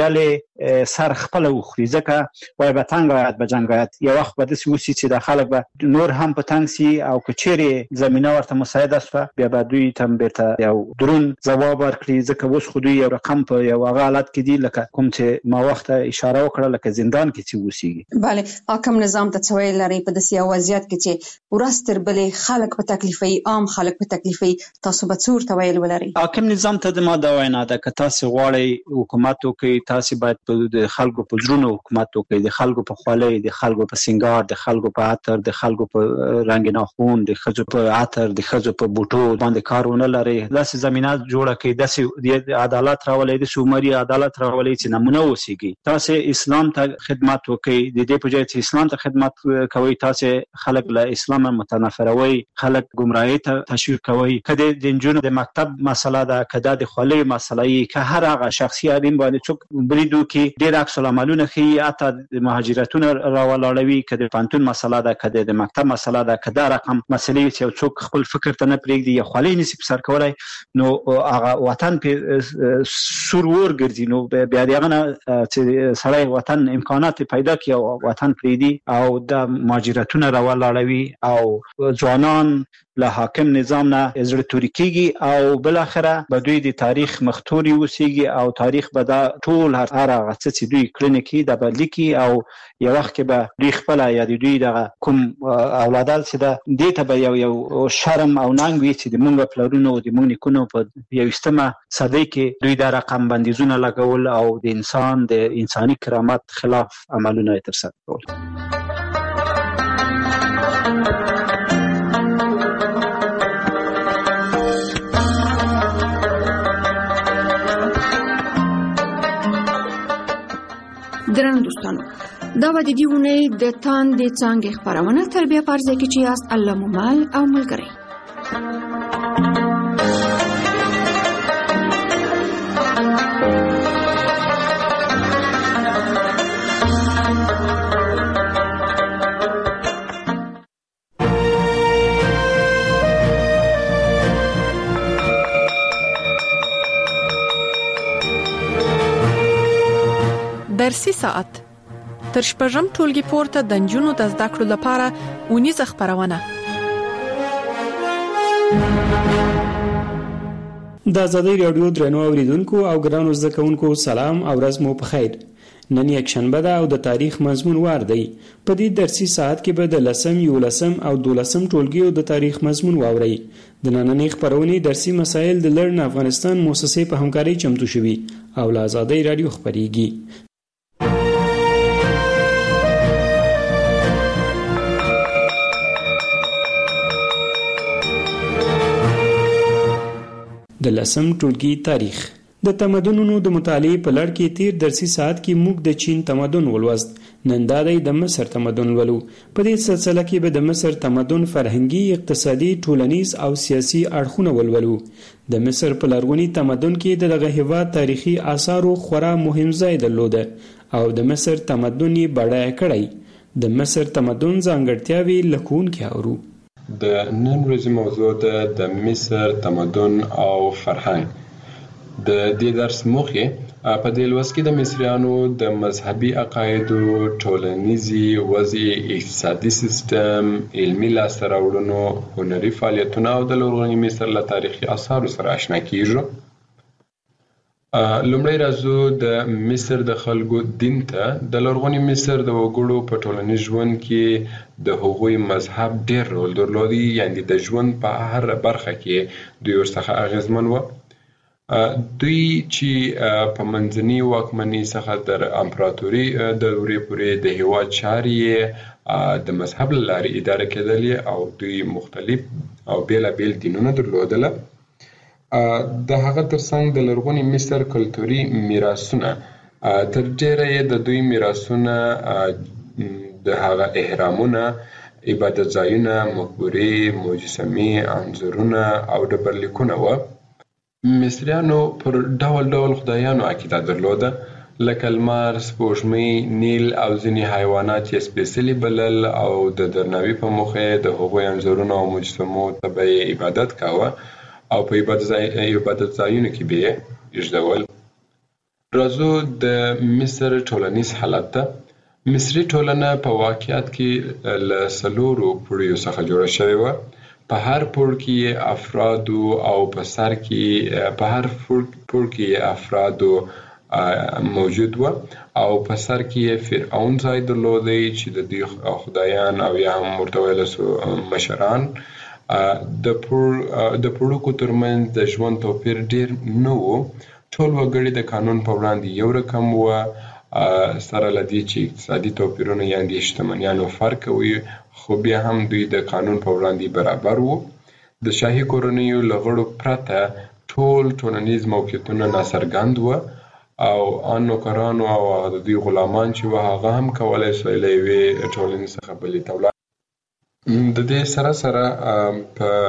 S10: میډالې سر خپل وخوري ځکه وای به تنګ به جنگات یو وخت به د سوسی چې د خلک به نور هم په تنګ سي او کچيري زمينه ورته مساعده شوه بیا به دوی تم بیرته یو درون جواب ورکړي ځکه اوس خو دوی یو رقم په یو حالت کې دي لکه کوم چې ما وخت اشاره وکړه لکه زندان کې چې وسیږي.
S12: bale حاکم نظام ته څویل لري په داسې وضعیت کې چې ورستر بلې خلک په تکلیفي عام خلک په تکلیفي تاسو به څور تویل ولري.
S10: حاکم نظام ته د ما دا وینا ده که تاسو غواړئ حکومت وکړئ تاسو باید په د خلکو په ژوند حکومت وکړي د خلکو په خولۍ د خلکو په سنگار د خلکو په عطر د خلکو په رنگ ناخون د خزو په عطر د خزو په بوټو باندې کارونه لري. داسې زمينه جوړه کړي داسې عدالت راولي د شومري عدالت راولي چې نمونه وسیږي. تاسو اسلام ته خدمت وکړي د دې په ځای چې اسلام ته خدمت کوي تاسو خلک له اسلام متنفروي خلک گمراهي ته تشویق کوي. کله د جنونو د مکتب مسله ده کله د خولۍ مسله یې که هر هغه شخصي اړین باندې څوک بریدو کې ډیر عکس العملونه خي اته د مهاجرتونو راولاړوي کله پانتون مسله ده کله د مکتب مسله ده کله رقم مسلې چې څوک خپل فکر ته نه پرېږدي یا خولۍ نصیب سر کولای نو هغه وطن په سور ور ګرځي نو بیا دغه چې سړی وطن امکانات پیدا کوي او وطن پرېږدي او د مهاجرتونو راولاړوي او ځوانان له حاکم نظام نه ازړه توري کیږي او بل اخره به دوی د تاریخ مختوري وسیږي او تاریخ به دا ټول هر هغه چې دوی کړنې کوي د بلیکي او یو وخت کې به دوی خپل یا دوی د کوم اولادال چې دا دې ته به یو یو شرم او ننګ وي چې د مونږ پلرونو او د مونږ نکونو په یوستمه صدۍ کې دوی د رقم بندیزونه لګول او د انسان د انساني کرامت خلاف عملونه ترسره کول.
S9: ګران دوستانو دا و د دې ونې د تاندې څانګې خپرونه تر بیا پرځای کې چې یاست الله مو مال او ملګری.
S14: درسي ساعت تر شپږم ټولګي پورته د نجونو د زده کړو لپاره ونیزه خبرونه.
S15: د آزادۍ رادیو درنو اوریدونکو او ګرانو زده کوونکو سلام او ورځ مو په خیر. نن یک شنبه ده او د تاریخ مضمون وار دی. په دې درسي ساعت کې به د لسم، یولسم او دولسم ټولګیو د تاریخ مضمون واورئ. د نننۍ خبرونې درسي مسایل د لرن افغانستان مؤسسې په همکارۍ چمتو شوي او له آزادۍ رادیو خبريږي. د لسم ټولګي تاریخ. د تمدنونو د مطالعې په لړ کې تیر درسي ساعت کې موږ د چین تمدن ولوست. نن دا دی د مصر تمدن ولو. په دې سلسله کې به د مصر تمدن فرهنګي، اقتصادي، ټولنیز او سیاسي اړخونه ولولو. د مصر په لرغوني تمدن کې د دغه هیواد تاریخي آثارو خورا مهم ځای درلوده او د مصر تمدن یې بډایه کړی. د مصر تمدن ځانګړتیاوې لکونکې اورو.
S16: د نن ورځې موضوع ده د مصر تمدن او فرهنګ. د دې درس موخه په دې لوست کې د مصریانو د مذهبي عقایدو، ټولنیزي وضع، اقتصادي سیستم، علمي لاسته راوړنو، هنري فعالیتونو او د لرغوني مصر له تاریخي آثارو سره آشنا کیږو. لومړی راځو د مصر د خلکو دین ته. د لرغوني مصر د وګړو په ټولنیز ژوند کې د هغوی مذهب ډېر رول درلودی، یعنی د ژوند په هر برخه کې دوی ورڅخه اغیزمن و. دوی چې په منځني واکمنۍ څخه تر امپراتوري دورې پورې د هیواد چارې د مذهب له لارې اداره کېدلې او دوی مختلف او بېلابېل دینونه درلودله. د هغه ترڅنګ د لرغوني مصر کلتوري میراثونه تر ډېره یې د دوی میراثونه د هغه اهرامونه، عبادت ځایونه، مقبرې، مجسمې، انځورونه او ډبرلیکونه وه. مصریانو پر ډول ډول خدایانو عقیده درلوده، لکه لمر، سپوږمۍ، نیل او ځینې حیوانات یې سپېڅلي بلل او د درناوي په موخه د هغوی انځورونو او مجسمو ته به یې عبادت کاوه او په عبادت ځایونو کې به یې ایږدول. راځو د مصر ټولنیز حالت ته. مصري ټولنه په واقعیت کې له څلورو پوړیو څخه جوړه شوې وه. په هر پوړ کې افرادو او په سر کې په هر پوړ کې افرادو موجود و او په سر کې فرعون ځای درلودی چې د دوی خدایان او یا هم ورته ویلی سو مشران. د پوړکو ترمنځ د ژوند توپیر ډیر نه و. ټول وګړي د قانون په وړاندې یو رقم و، سره له دې چې اقتصادي توپیرونه یا د شتمنیانو فرق وي، خو بیا هم دوی د قانون په وړاندې برابر وو. د شاهي کورنیو له غړو پرته ټول ټولنیز موقعیتونه ناڅرګند وو او ان نوکرانو او د دوی غلامان چې وو هغه هم کولی سوی له یوې ټولنې څخه بلې ته ولاړ. د دې سره سره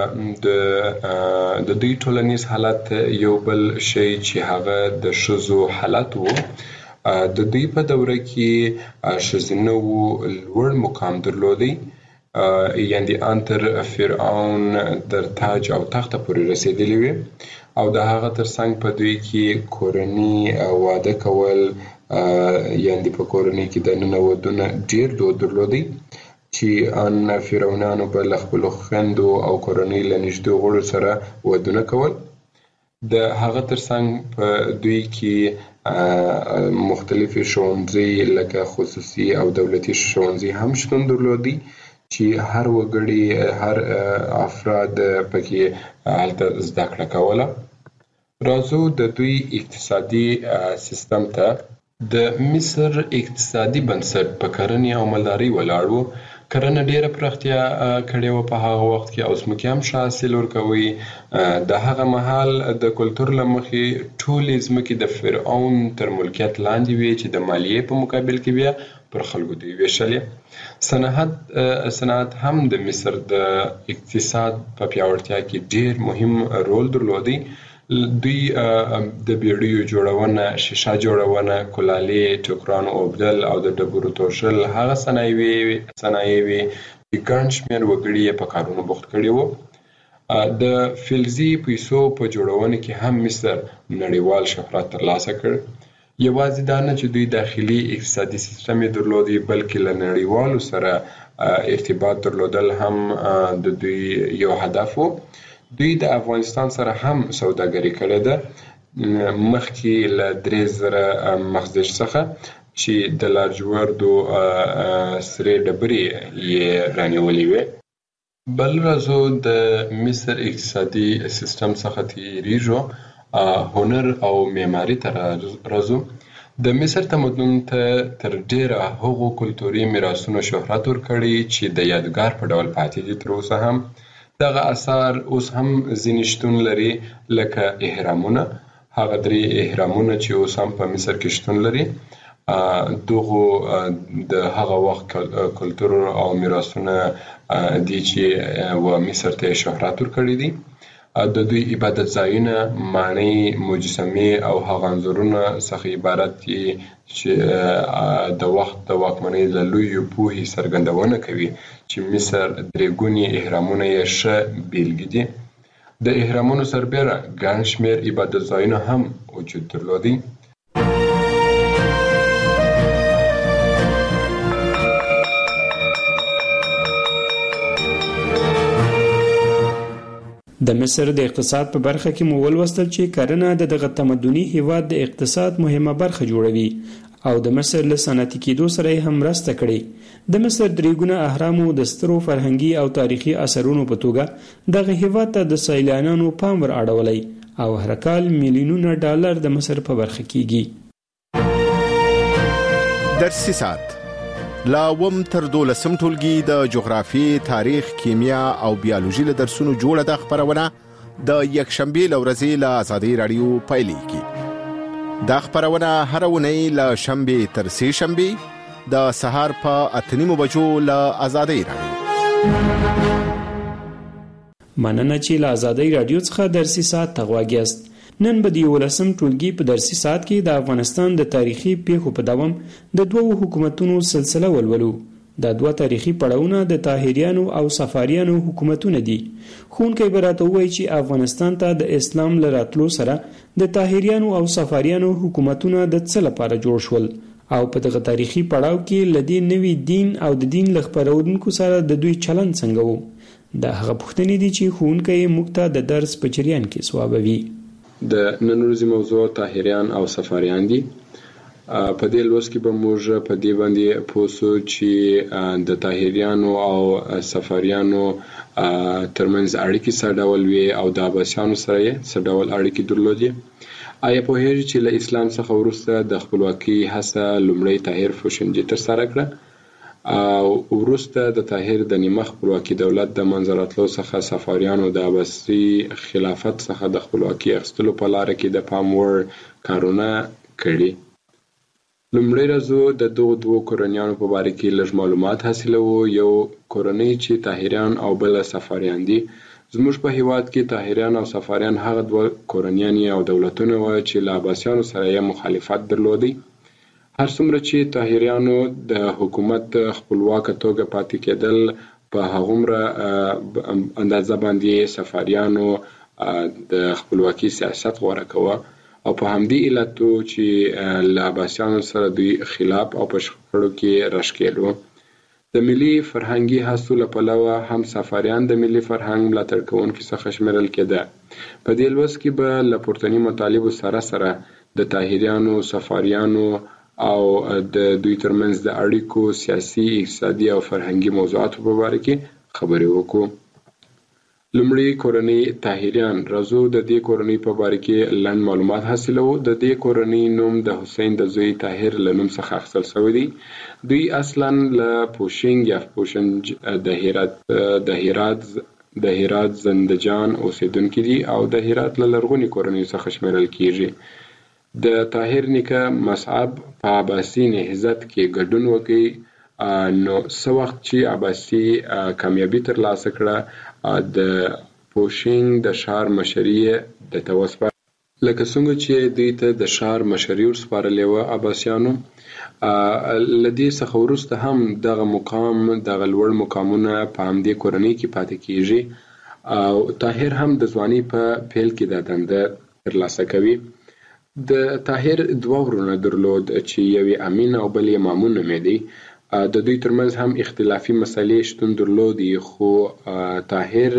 S16: په د دوی ټولنیز حالت یو بل شی چې هغه د ښځو حالت وو. د دوی په دوره کې ښځینه وو لوړ مقام درلودی، یعنې ان تر فرعون در تاج او تخته پورې رسېدلې وې او د هغه ترڅنګ په دوی کې کورني واده کول، یعنې په کورنۍ کې دننه ودونه ډېر دود درلودی چې ان فرعونانو به له خپلو خویندو او کورنۍ له نږدې غړو سره ودونه کول. د هغه ترڅنګ په دوی کې مختلفې ښوونځي لکه خصوصي او دولتي ښوونځي هم شتون درلودي چې هر وګړي هر افراد پکې هلته زده کړه کوله. راځو د دوی اقتصادي سیستم ته. د مصر اقتصادي بنسټ په کرنې او مالدارۍ ولاړ و. کرنه ډیره پراختیا کړې و په هغه وخت کې او ځمکې هم ښه حاصل ورکوي. د هغه مهال د کلتور له مخې ټولې ځمکې د فرعون تر ملکیت لاندې وې چې د مالیې په مقابل کې بیا پر خلکو دوی ویشلې. صنعت صنعت هم د مصر د اقتصاد په پیاوړتیا کې ډیر مهم رول درلودی. دوی د بیړیو جوړونه، شیشه جوړونه، کلالې، ټوکرانو اوبدل او د ډبرو توشل هغه صنایع صنایع وې چې ګڼ شمېر وګړي یې په کارونو بوخت کړي وو. د فلزي پیسو په جوړونه کې هم مصر نړیوال شهرت ترلاسه کړ. یوازې دا نه چې دوی داخلي اقتصادي سیستم یې درلودی، بلکې له نړیوالو سره ارتباط درلودل هم د دوی یو هدف و. دوی د افغانستان سره هم سوداګري کړې ده، مخکې له درې زره مخزن څخه چې د لاجوردو سرې ډبرې یې رانیولې وې. بل راځو د مصر اقتصادي سیستم څخه تیریږو، هنر او معماري ته راځو. د مصر تمدن ته تر ډیره هغو کلتوري میراثونو شهرت ورکړی چې د یادګار په ډول پاتې دي تر اوسه هم. دغه آثار اوس هم ځینې شتون لري، لکه اهرامونه، هغه درې اهرامونه چې اوس هم په مصر کې شتون لري. دغو د هغه وخت کلتور او میراثونه دي چې و مصر ته شهرت ورکړی دي. د دوی عبادت ځایونه، ماڼۍ، مجسمې او هغه انځورونه څخه عبارت دي چې د وخت د واکمنۍ له لویو پوهې څرګندونه کوي چې مصر درې ګوني اهرامونه یې ښه بیلګې دي. د اهرامونو سربیره ګڼ شمېر عبادت ځایونه هم وجود درلودی.
S15: د مصر د اقتصاد په برخه کې مو ولوستل چې کرنه د دغه تمدني هیواد د اقتصاد مهمه برخه جوړوي او د مصر له صنعتي کېدو سره هم مرسته کړې. د مصر درې ګونه اهرامو د سترو فرهنګي او تاریخي اثرونو په توګه دغه هیواد ته د سیلانیانو پام ور اړولی او هر کال میلیونونه ډالر د مصر په برخه کېږي.
S17: درسي ساعت لا وم تر دولسم ټولګي د جغرافي، تاریخ، کیمیا او بیولوژي له درسونو جوړه د خبرونه د یکشنبه لورځي له آزادۍ رادیو پایلیږي. دا خبرونه هر ونی له شنبه تر سه شنبه د سهار په اتنیمو بجو له آزادۍ رادیو.
S15: مننه چې له آزادۍ رادیو څخه درسي ساعت تغواګیاست. نن به د یولسم ټولګي په درسي ساعت کې د افغانستان د تاریخي پیښو په دوام د دوو حکومتونو سلسله ولولو. دا دوه تاریخي پړاوونه د طاهریانو او صفاریانو حکومتونه دي. ښوونکی به راته ووایي چې افغانستان ته د اسلام له راتلو سره د طاهریانو او صفاریانو حکومتونه د څه لپاره جوړ شول او په دغه تاریخي پړاو کې له دې نوي دین او د دین له خپرونکو سره د دوی چلند څنګه و. دا هغه پوښتنې دي چې ښوونکی موږ ته د درس په جریان کې ځوابوي.
S16: د نن ورځې موضوع طاهریان او صفاریان دي. په دې لوست کې به موږ په دې باندې پوه شو چې د طاهریانو او صفاریانو ترمنځ اړیکې څه ډول وي او د عباسیانو سره یې څه ډول اړیکې درلودې. آیا پوهیږئ چې له اسلام څخه وروسته د خپلواکۍ هڅه لومړی طاهر فوشنجي ترسره کړه او وروسته د طاهر د نیمه خپلواکي دولت د منځ راتلو څخه صفاریانو د عباسي خلافت څخه د خپلواکي اخیستلو په لاره کې د پام وړ کارونه کړي. لومړی راځو د دغو دوو کورنیانو په باره کې لږ معلومات حاصلوو. یو کورنۍ چې طاهریان او بل صفاریان دي. زموږ په هیواد کې طاهریان او صفاریان هغه دوه کورنیان او دولتونه و چې له عباسیانو سره یې مخالفت درلودی. هر څومره چې طاهریانو د حکومت خپلواکه توګه پاتې کېدل، په هغومره اندازه باندې صفاریانو د خپلواکي سیاست غوره کوه او په همدې علتو چې له عباسیانو سره دوی خلاف او په شخړو کې راښکېلو. د ملي فرهنګي هڅو له پلوه هم صفاریان د ملي فرهنګ ملاتړ کوونکي څخه شمیرل کېده. په دې لوست کې به له پورتني مطالبو سره سره د طاهریانو، صفاریانو او د دوی ترمنځ د اړیکو سیاسي، اقتصادي او فرهنګي موضوعاتو په باره کې خبرې وکړو. لومړی کورنۍ طاهریان راځو د دې کورنۍ په باره کې لنډ معلومات حاصلو. د دې کورنۍ نوم د حسین د زوی طاهر له نوم څخه اخیستل شوی دی. دوی اصلا له پوشنګ یا پوشنج د هرات د هرات د هرات زندجان اوسیدونکي دي او د هرات له لرغوني کورنۍ څخه شمیرل کیږي. د طاهر نیکه مصعب په عباسي نهضت کې ګډون وکړي، نو څه وخت چې عباسي کامیابي ترلاسه کړه د پوشنګ د ښار مشري د توسپه لکه څنګه چې دوی ته د ښار مشري ورسپارلې وه عباسیانو. له دې څخه وروسته هم دغه مقام دغه لوړ مقامونه په همدې کورنۍ کې پاتې کیږي او طاهر هم د ځوانۍ په پیل کې دا دنده ترلاسه کوي. د طاهر دوه ورونه درلود چې یو یې امین او بل یې مامون نومېدی. د دوی ترمنځ هم اختلافي مسلې شتون درلودي، خو طاهر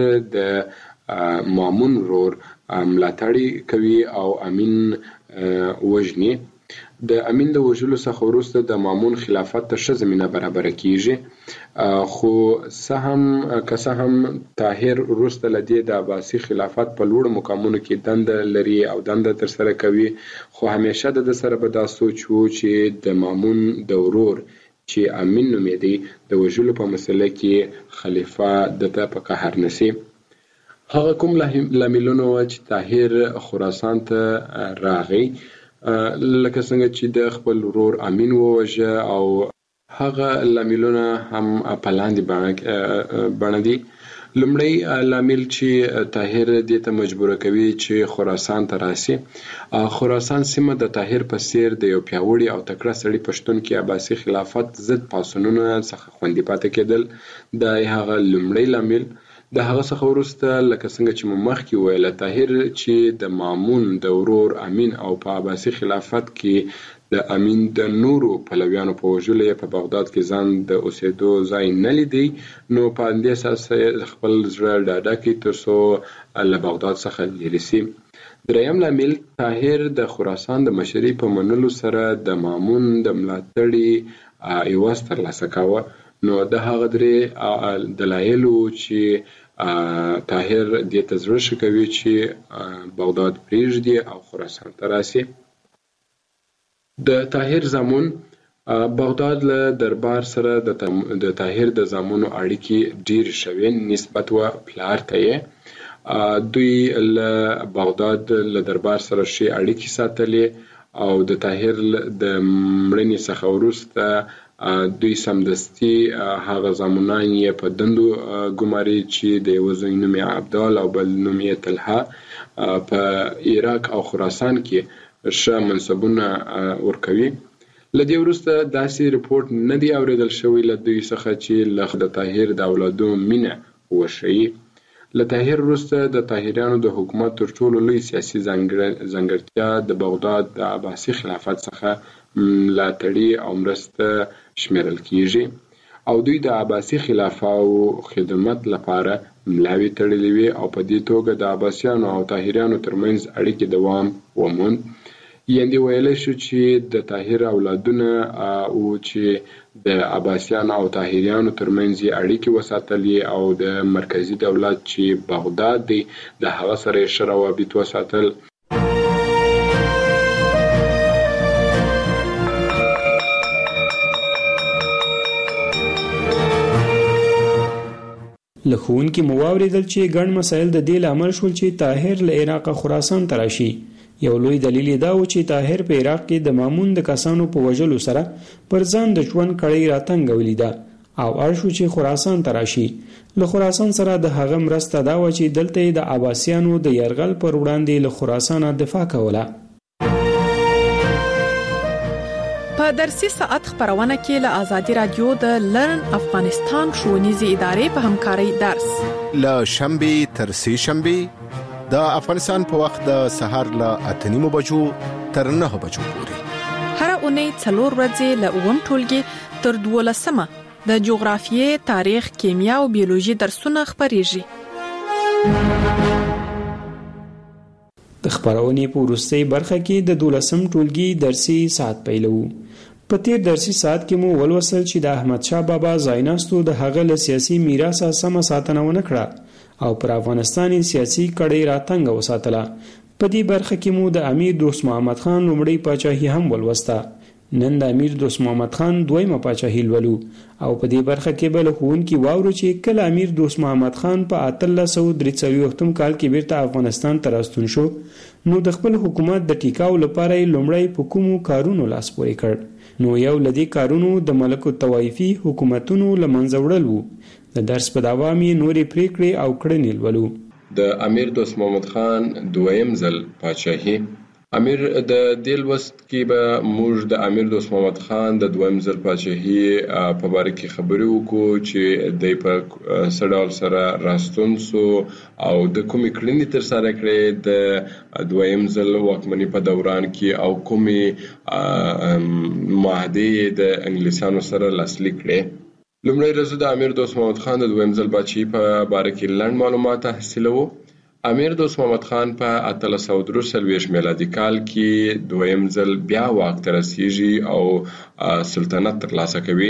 S16: د مامون ورور ملاتړ کوي او امین وژني. د امین د وژلو څخه وروسته د مامون خلافت ته ښه زمینه برابره کیږي، خو څه هم که څه هم طاهر وروسته له دې د عباسي خلافت په لوړو مقامونو کې دنده لري او دنده ترسره کوي، خو همیشه د ده سره به دا سوچ و چې د مامون د ورور چې امین نومېدی د وژلو په مسله کې خلیفه دته په قهر نسی. هغه کوم لاملونه وه چې طاهر خراسان ته راغی، لکه څنګه چې د خپل ورور امین ووژه، او هغه لاملونه هم په لاندې بڼه دي. لومړی لامل چې طاهر دې ته مجبوره کوي چې خراسان ته راسي. خراسان سیمه د طاهر په څیر د یو پیاوړي او تکړه سړي په شتون کې عباسي خلافت ضد پاڅونونو څخه خوندي پاتې کېدل. دا هغه لومړی لامل. د هغه څخه وروسته لکه څنګه چې مو مخکې ویله، طاهر چې د مامون د ورور امین او په عباسي خلافت کې د امین د نورو پلویانو په وژلو یې په بغداد کې ځان د اوسېدو ځای نه لیدی، نو په همدې اساس خپل زړه ډاډه کړي تر څو له بغداد څخه لرې سي. دریم لامل، طاهر د خراسان د مشري په منلو سره د مامون د ملاتړي عوض ترلاسه کاوه. نو د هغه درې دلایلو چې طاهر دې ته زړه ښه کوي چې بغداد پرېږدي او خراسان ته راسي. د طاهر زامن بغداد له دربار سره د طاهر د زامنو اړیکې ډېرې شوې نسبت و پلار ته یې. دوی له بغداد له دربار سره ښې اړیکې ساتلې او د طاهر د مړینې څخه وروسته دوی سمدستي هغه زامنان یې په دندو ګماري چې د یوه زوی نوم یې عبدال او بل نوم یې طلحه په عراق او خراسان کې ښه منصبونه ورکوي. له دې وروسته داسې رپورټ نه دی اورېدل شوی له دوی څخه چې له د طاهر د اولادو مینه وښیي. له طاهر وروسته د طاهریانو د حکومت تر ټولو لوی سیاسي ځانګړتیا د بغداد د عباسي خلافت څخه ملاتړي او مرسته شمیرل کیږي او دوی د عباسي خلافاو خدمت لپاره ملاوي تړلې وي او په دې توګه د عباسیانو او طاهریانو ترمنځ اړیکې دوام وموند. یعنې ویلی شو چې د طاهر اولادونه او چې د عباسیانو او طاهریانو ترمنځ یې اړیکې وساتلې او د مرکزي دولت چې بغداد دی د هغه سره یې ښه روابط وساتل.
S15: له ښوونکي مو واورېدل چې ګڼ مسایل د دې لامل شول چې طاهر له عراقه خراسان ته راشي. یو لوی دلیل دا و چې طاهر په عراق کې د مامون د کسانو په وژلو سره پر ځان د ژوند کړۍ راتنګولې ده او اړ شو چې خراسان ته راشي. له خراسان سره د هغه مرسته دا و چې دلته د عباسیانو د یرغل پر وړاندې له خراسان دفاع کوله.
S14: په درسي ساعت خبرونه کې له آزادي رادیو د لرن افغانستان ښوونیزې ادارې په همکارۍ درس
S17: له شنبې تر سه شنبې د افغانستان په وخت د سهار له اته نیمو بجو تر نهه بجو پورې
S14: هر اونۍ څلور ورځې له اووم ټولګي تر دولسمه د جغرافیې، تاریخ، کیمیا او بیولوژي درسونه خبريږي.
S15: د خبرونې په وروستۍ برخه کې د دولسم ټولګي درسي ساعت پیلو. په تیر درسي ساعت کې مو ولوسل چې د احمد شاه بابا ځایناستو د هغه له سیاسي میراثه سم ساتنه ونه کړه او پر افغانستان سیاسي کړۍ راتنګ وساتله. په دې برخه کې مو د امیر دوست محمد خان لومړی پاچاهي هم ولوسته. نن د امیر دوست محمد خان دویمه پاچاهي لولو او په دې برخه کې به له ښوونکي واورو چې کله امیر دوست محمد خان په اتلس سوه درې څلوېښتم کال کې بیرته افغانستان ته راستون شو، نو د خپل حکومت د ټیکاو لپاره یې لومړی په کومو کارونو لاس پورې کړ. نو یو له دې کارونو د ملک الطوایفي حکومتونو له منځه وړل وو. د درس په دوام یې نورې پریکړې او کړنې لولو.
S16: د امیر دوست محمد خان دویم ځل پاچاهي. امیر د دې لوست کې به موږ د امیر دوست محمد خان د دویم ځل پاچاهي په باره کې خبرې وکړو چې دی په څه ډول سره راستون سو او د کومې کړنې ترسره کړې د دویم ځل واکمنۍ په دوران کې او کومې معاهدې د انګلیسانو سره لاسلیک کړې. لومړی رزو د امیر دوست محمد خان د دویم ځل پاچاهي په باره کې لنډ معلومات حاصلوو. امیر دوست محمد خان په اتلس سوه درې څلوېښت میلادي کال کې دویم ځل بیا واک ته رسیږي او سلطنت ترلاسه کوي.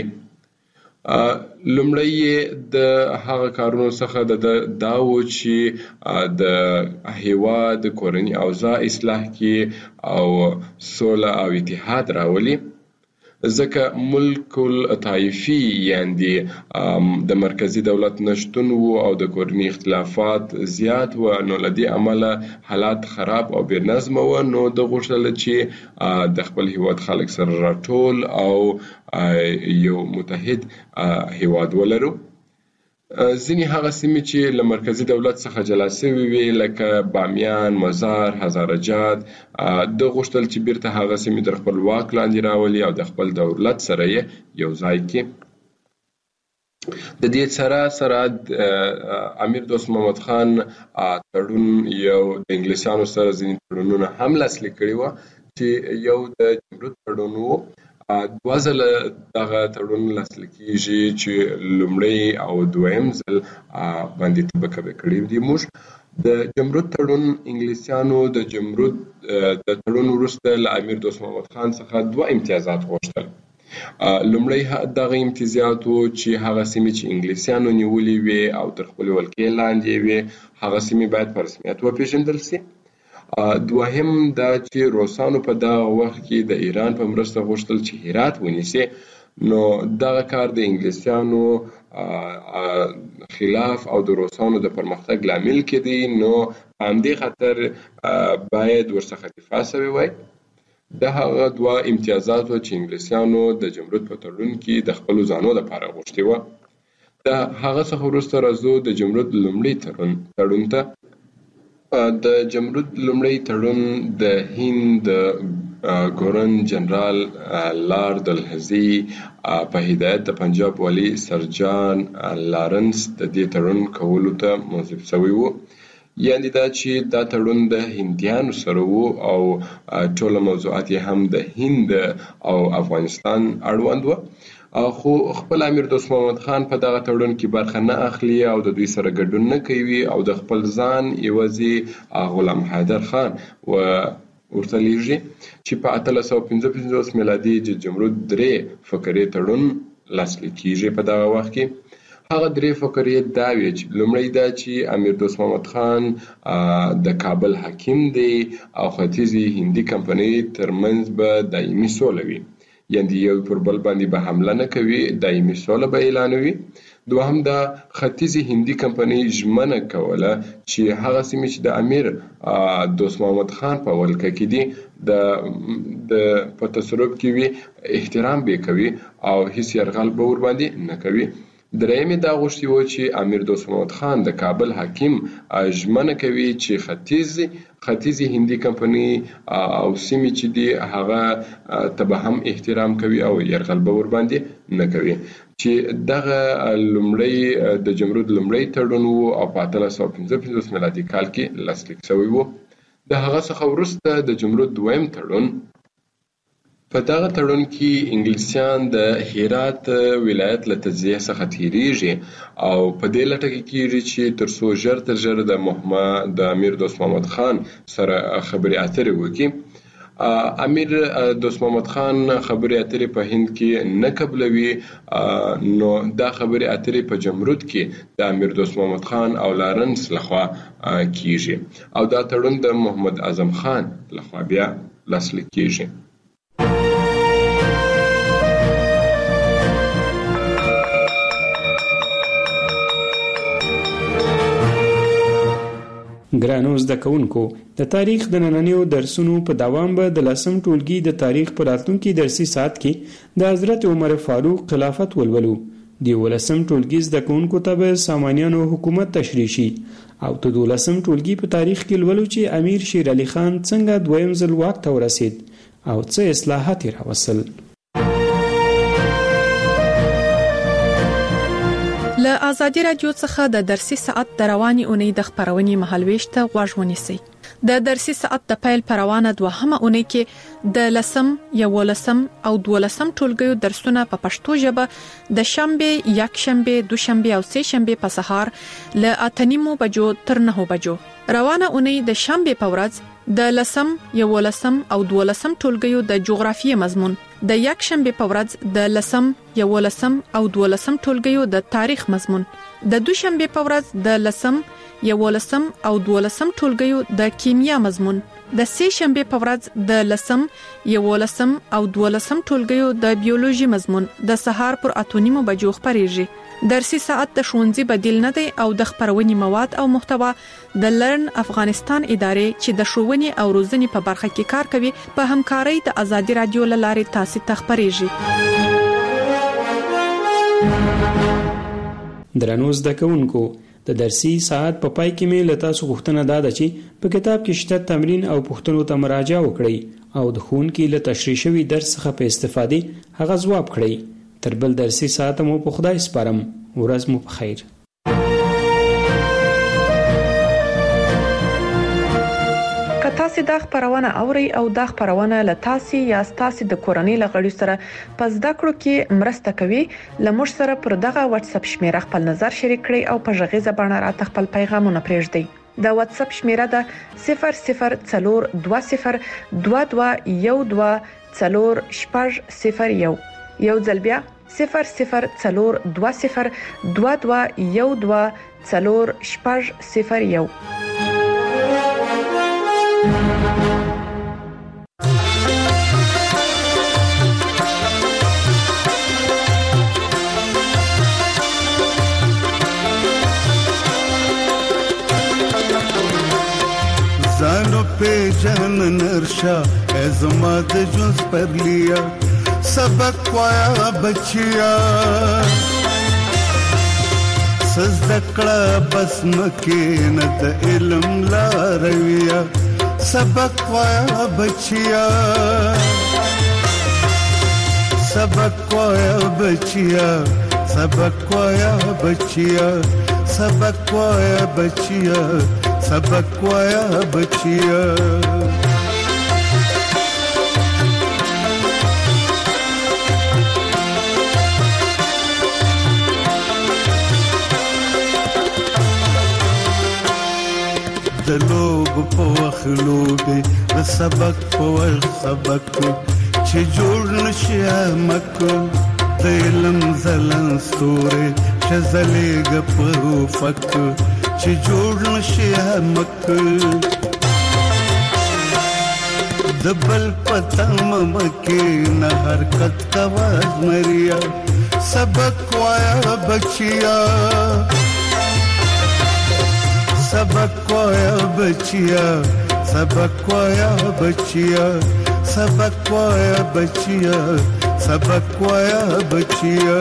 S16: لومړی د هغه کارونو څخه د دا و چې د هیواد کورني اوضاع اصلاح کړي او سوله او اتحاد راولي، ځکه ملک الطایفي یعنې د مرکزی دولت نشتون وو او د کورني اختلافات زیات و، نو له دې امله حالات خراب او بې نظمه و. نو د غوښتل چې د خپل هیواد خلک سره راټول او یو متحد هیواد ولرو. ځینې هغه سیمې چې له مرکزي دولت څخه جلا شوې وې لکه بامیان، مزار، هزارجات، د غوښتل چې بیرته هغه سیمې تر خپل واک لاندې راولي او د خپل دولت سره یې یو ځای کړي. د دې سره سره امیر دوست محمد خان تړون یو د انګلیسانو سره ځینې تړونونه هم لاسلیک کړي وو چې یو د جمرود تړون وو. دوه ځله دغه تړون لاسلیک کېږي چې لومړی او دویم ځل باندې طبقه کړي دي. موږ د جمرود تړون انګلیسانو د جمرود د تړون وروسته له امیر دوست محمد خان څخه دوه امتیازات غوښتل. لومړی دغه امتیازات وو چې هغه سیمې چې انګلیسانو نیولې وې او تر خپل ولکې لاندې وې هغه سیمې باید په رسمیت وپېژندل سي. دوهم دا چې روسانو په دغه وخت کې د ایران په مرسته غوښتل چې هرات ونیسي، نو دغه کار د انګلیسانو خلاف او د روسانو د پرمختګ لامل کېدی، نو همدې خاطر باید ورڅخه دفاع شوی وای. د هغه دوه امتیازات و چې انګلیسانو د جمرود په تړون کې د خپلو ځانو لپاره غوښتي وه. د هغه څخه وروسته راځو د جمرود لومړي تړون ته. د جمرود لومړی تړون د هند د ګورن جنرال لارډ دلهزي په هدایت د پنجاب والي سر جان لارنس د دې تړون کولو ته موظف شوی و. یعنې دا چې دا تړون د هندیانو سره و او ټوله موضوعات یې هم د هند او افغانستان اړوند و. خو خپل امیر دوست محمد خان په دغه تړون کې برخه نه اخلي او د دوی سره ګډون نه کوي او د خپل ځان یوازې غلام حیدر خان و ورته لیږي چې په اتلس سوه پنځه پنځوس میلادي د جمرود درې فقرې تړون لاسلیک کېږي. په دغه وخت کې هغه درې فقرې دا وې چې لومړی دا چې امیر دوست محمد خان د کابل حاکم دی او ختیځي هندي کمپنۍ ترمنځ به دایمي سوله وي، یعنې یو پر بل باندې به حمله نه کوي، دایمي سوله به اعلانوي. دوهم دا ختیځي هندي کمپنۍ ژمنه کوله چې هغه سیمې چې د امیر دوست محمد خان په ولکه کې دي د په تصرف کې وي احترام به کوي او هیڅ یرغل به ورباندې نه کوي. درېیمې دا غوښتي و چې امیر دوست محمد خان د کابل حاکم ژمنه کوي چې ختیځي ختیځي هندي کمپنۍ او سیمې چې دي هغه ته به هم احترام کوي او یرغل به ورباندې نه کوي. چې دغه لومړی د جمرود لومړی تړون و او په اتلس سوه پنځه پنځوس میلادي کال کې لاسلیک شوی و. د هغه څخه وروسته د جمرود دویم تړون. په دغه تړون کې انګلیسیان د هرات ولایت له تجزیه څخه تیریږي او په دې لټه کې کېږي چې تر څو ژر تر ژره د محمد د امیر دوست محمد خان سره خبرې اترې وکړي. امیر دوست محمد خان خبري اترې په هند کې نه قبلوي، نو دا خبري اترې په جمرود کې د امیر دوست محمد خان او لارنس لخوا کیږي او دا تړون د محمد اعظم خان لخوا بیا لاسلیک کیږي.
S15: ګرانو زده کوونکو، د تاریخ د نننیو درسونو په دوام به د لسم ټولګي د تاریخ په راتلونکي درسي ساعت کې د حضرت عمر فاروق خلافت ولولو. د ولسم ټولګي زده کوونکو ته به سامانیانو حکومت تشریح شي او د دولسم ټولګي په تاریخ کې لولو چې امیر شیر علي خان څنګه دویم ځل واک ته ورسید او څه اصلاحات یې راوستل.
S14: له آزادي رادیو څخه د درسي ساعت د رواني اونۍ د خبرونې مهالويش ته غوږ ونیسئ. د درسي ساعت د پیل پروانه دوهمه اونۍ کې د لسم، یولسم او دولسم ټولګیو درسونه په پښتو ژبه د شنبه، یکشنبه، دوشنبه او سه شنبه په سهار له اتنیمو بجو تر نهو بجو. روانه اونۍ د شنبه په ورځ د لسم، یولسم او دولسم ټولګیو د جغرافیې مضمون، د یکشنبه په ورځ د لسم، یولسم او دولسم ټولګیو د تاریخ مضمون، د دوشنبه په ورځ د لسم، یولسم او دولسم ټولګیو د کیمیا مضمون، د سه شنبه په ورځ د لسم، یولسم او دولسم ټولګیو د بیولوژي مضمون د سهار پر اتونیمو بجو خبريږي. درسي ساعت د ښوونځي بدیل نه دی او د خبرونې مواد او محتوا د لرن افغانستان ادارې چې د ښوونې او روزنې په برخه کې کار کوي په همکارۍ د آزادي رادیو لارې تاسو ته خبريږي.
S15: درنو زده کوونکو، د درسي ساعت په پای کې مې له تاسو غوښتنه ده چې په کتاب کې شته تمرین او پوښتنو ته مراجعه وکړئ او د ښوونکي له تشریح شوي درس څخه په استفادې هغه ځواب کړئ. تر بل درسي ساعت مو په خدای سپارم. ورځ مو په خیر.
S14: که تاسو دا خبرونه اورئ او دا خبرونه له تاسو یا تاسو د کورنۍ لغړي سره په زده کړو کې مرسته کوي، لمر سره پر دغه واتس اپ شمیره خپل نظر شریک کړئ او په ژغیزه باندې راته خپل پیغامونه پرېږدئ. د واتس اپ شمیره ده صفر صفر څلور دوه صفر دوه دوه یو دوه څلور شپږ صفر یو. یو ځل بیا صفر صفر څلور دوه صفر دوه دوه یو دوه څلور شپږ صفر یو.
S18: زانو पे जन नरशा ऐज़मा दे जुज़ पर लिया सबक वाया बचिया सज़दकड़ा बस मके न द इल्म ला रविया सबक वाया बचिया सबक वाया बचिया सबक वाया बचिया सबक वाया बचिया सबक वाया बचिया. د لوب په وخلوبه د سبق په ور سبق چې جوړ نشي مکو د علم زلن ستوره چې زلېګ په فک چې جوړ نشي مکو د بل پتم مکه نه حرکت کواز مریا سبق وایا بچیا सबक वाया बचिया सबक वाया बचिया सबक वाया बचिया सबक वाया बचिया.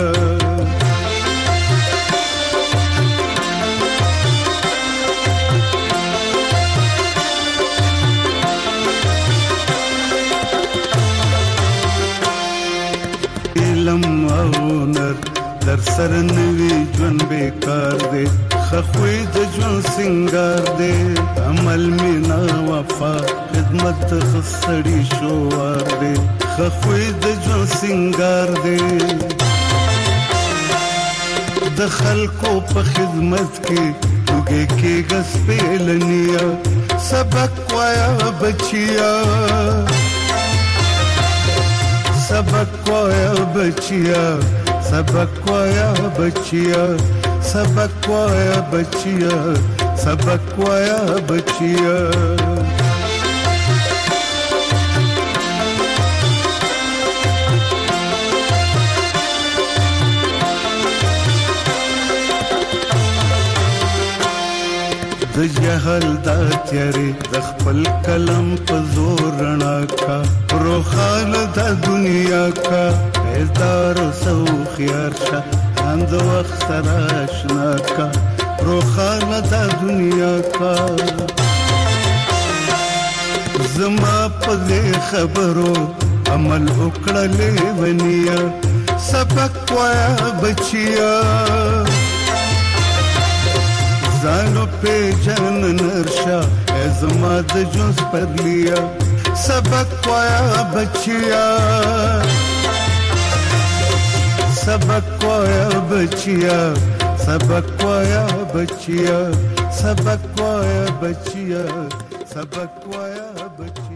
S18: इल्म और नर در سر نوی جون بیکار دے خخوی د جون سنگار دے عمل مینا وفا خدمت خسڑی شوار دے خخوی د جون سنگار دے د خلکو په خدمت کې وګه کې غس په لنیا سبق وایا بچیا सबक वाया बचिया सबक वाया बचिया सबक वाया बचिया सबक वाया बचिया द जहल दा तेरे द खपल कलम पे जोर रना का रोखाल दा दुनिया का बेदार सौ खियार शा अंद वक्त राशना का रोखाल दा दुनिया का जमा पले खबरों अमल उकड़ा ले बनिया सबक वाया बचिया जानो पे जन नरशा एज़माद जुस पर लिया सबक वाया बचिया सबक वाया बचिया सबक वाया बचिया सबक वाया बचिया सबक वाया बचिया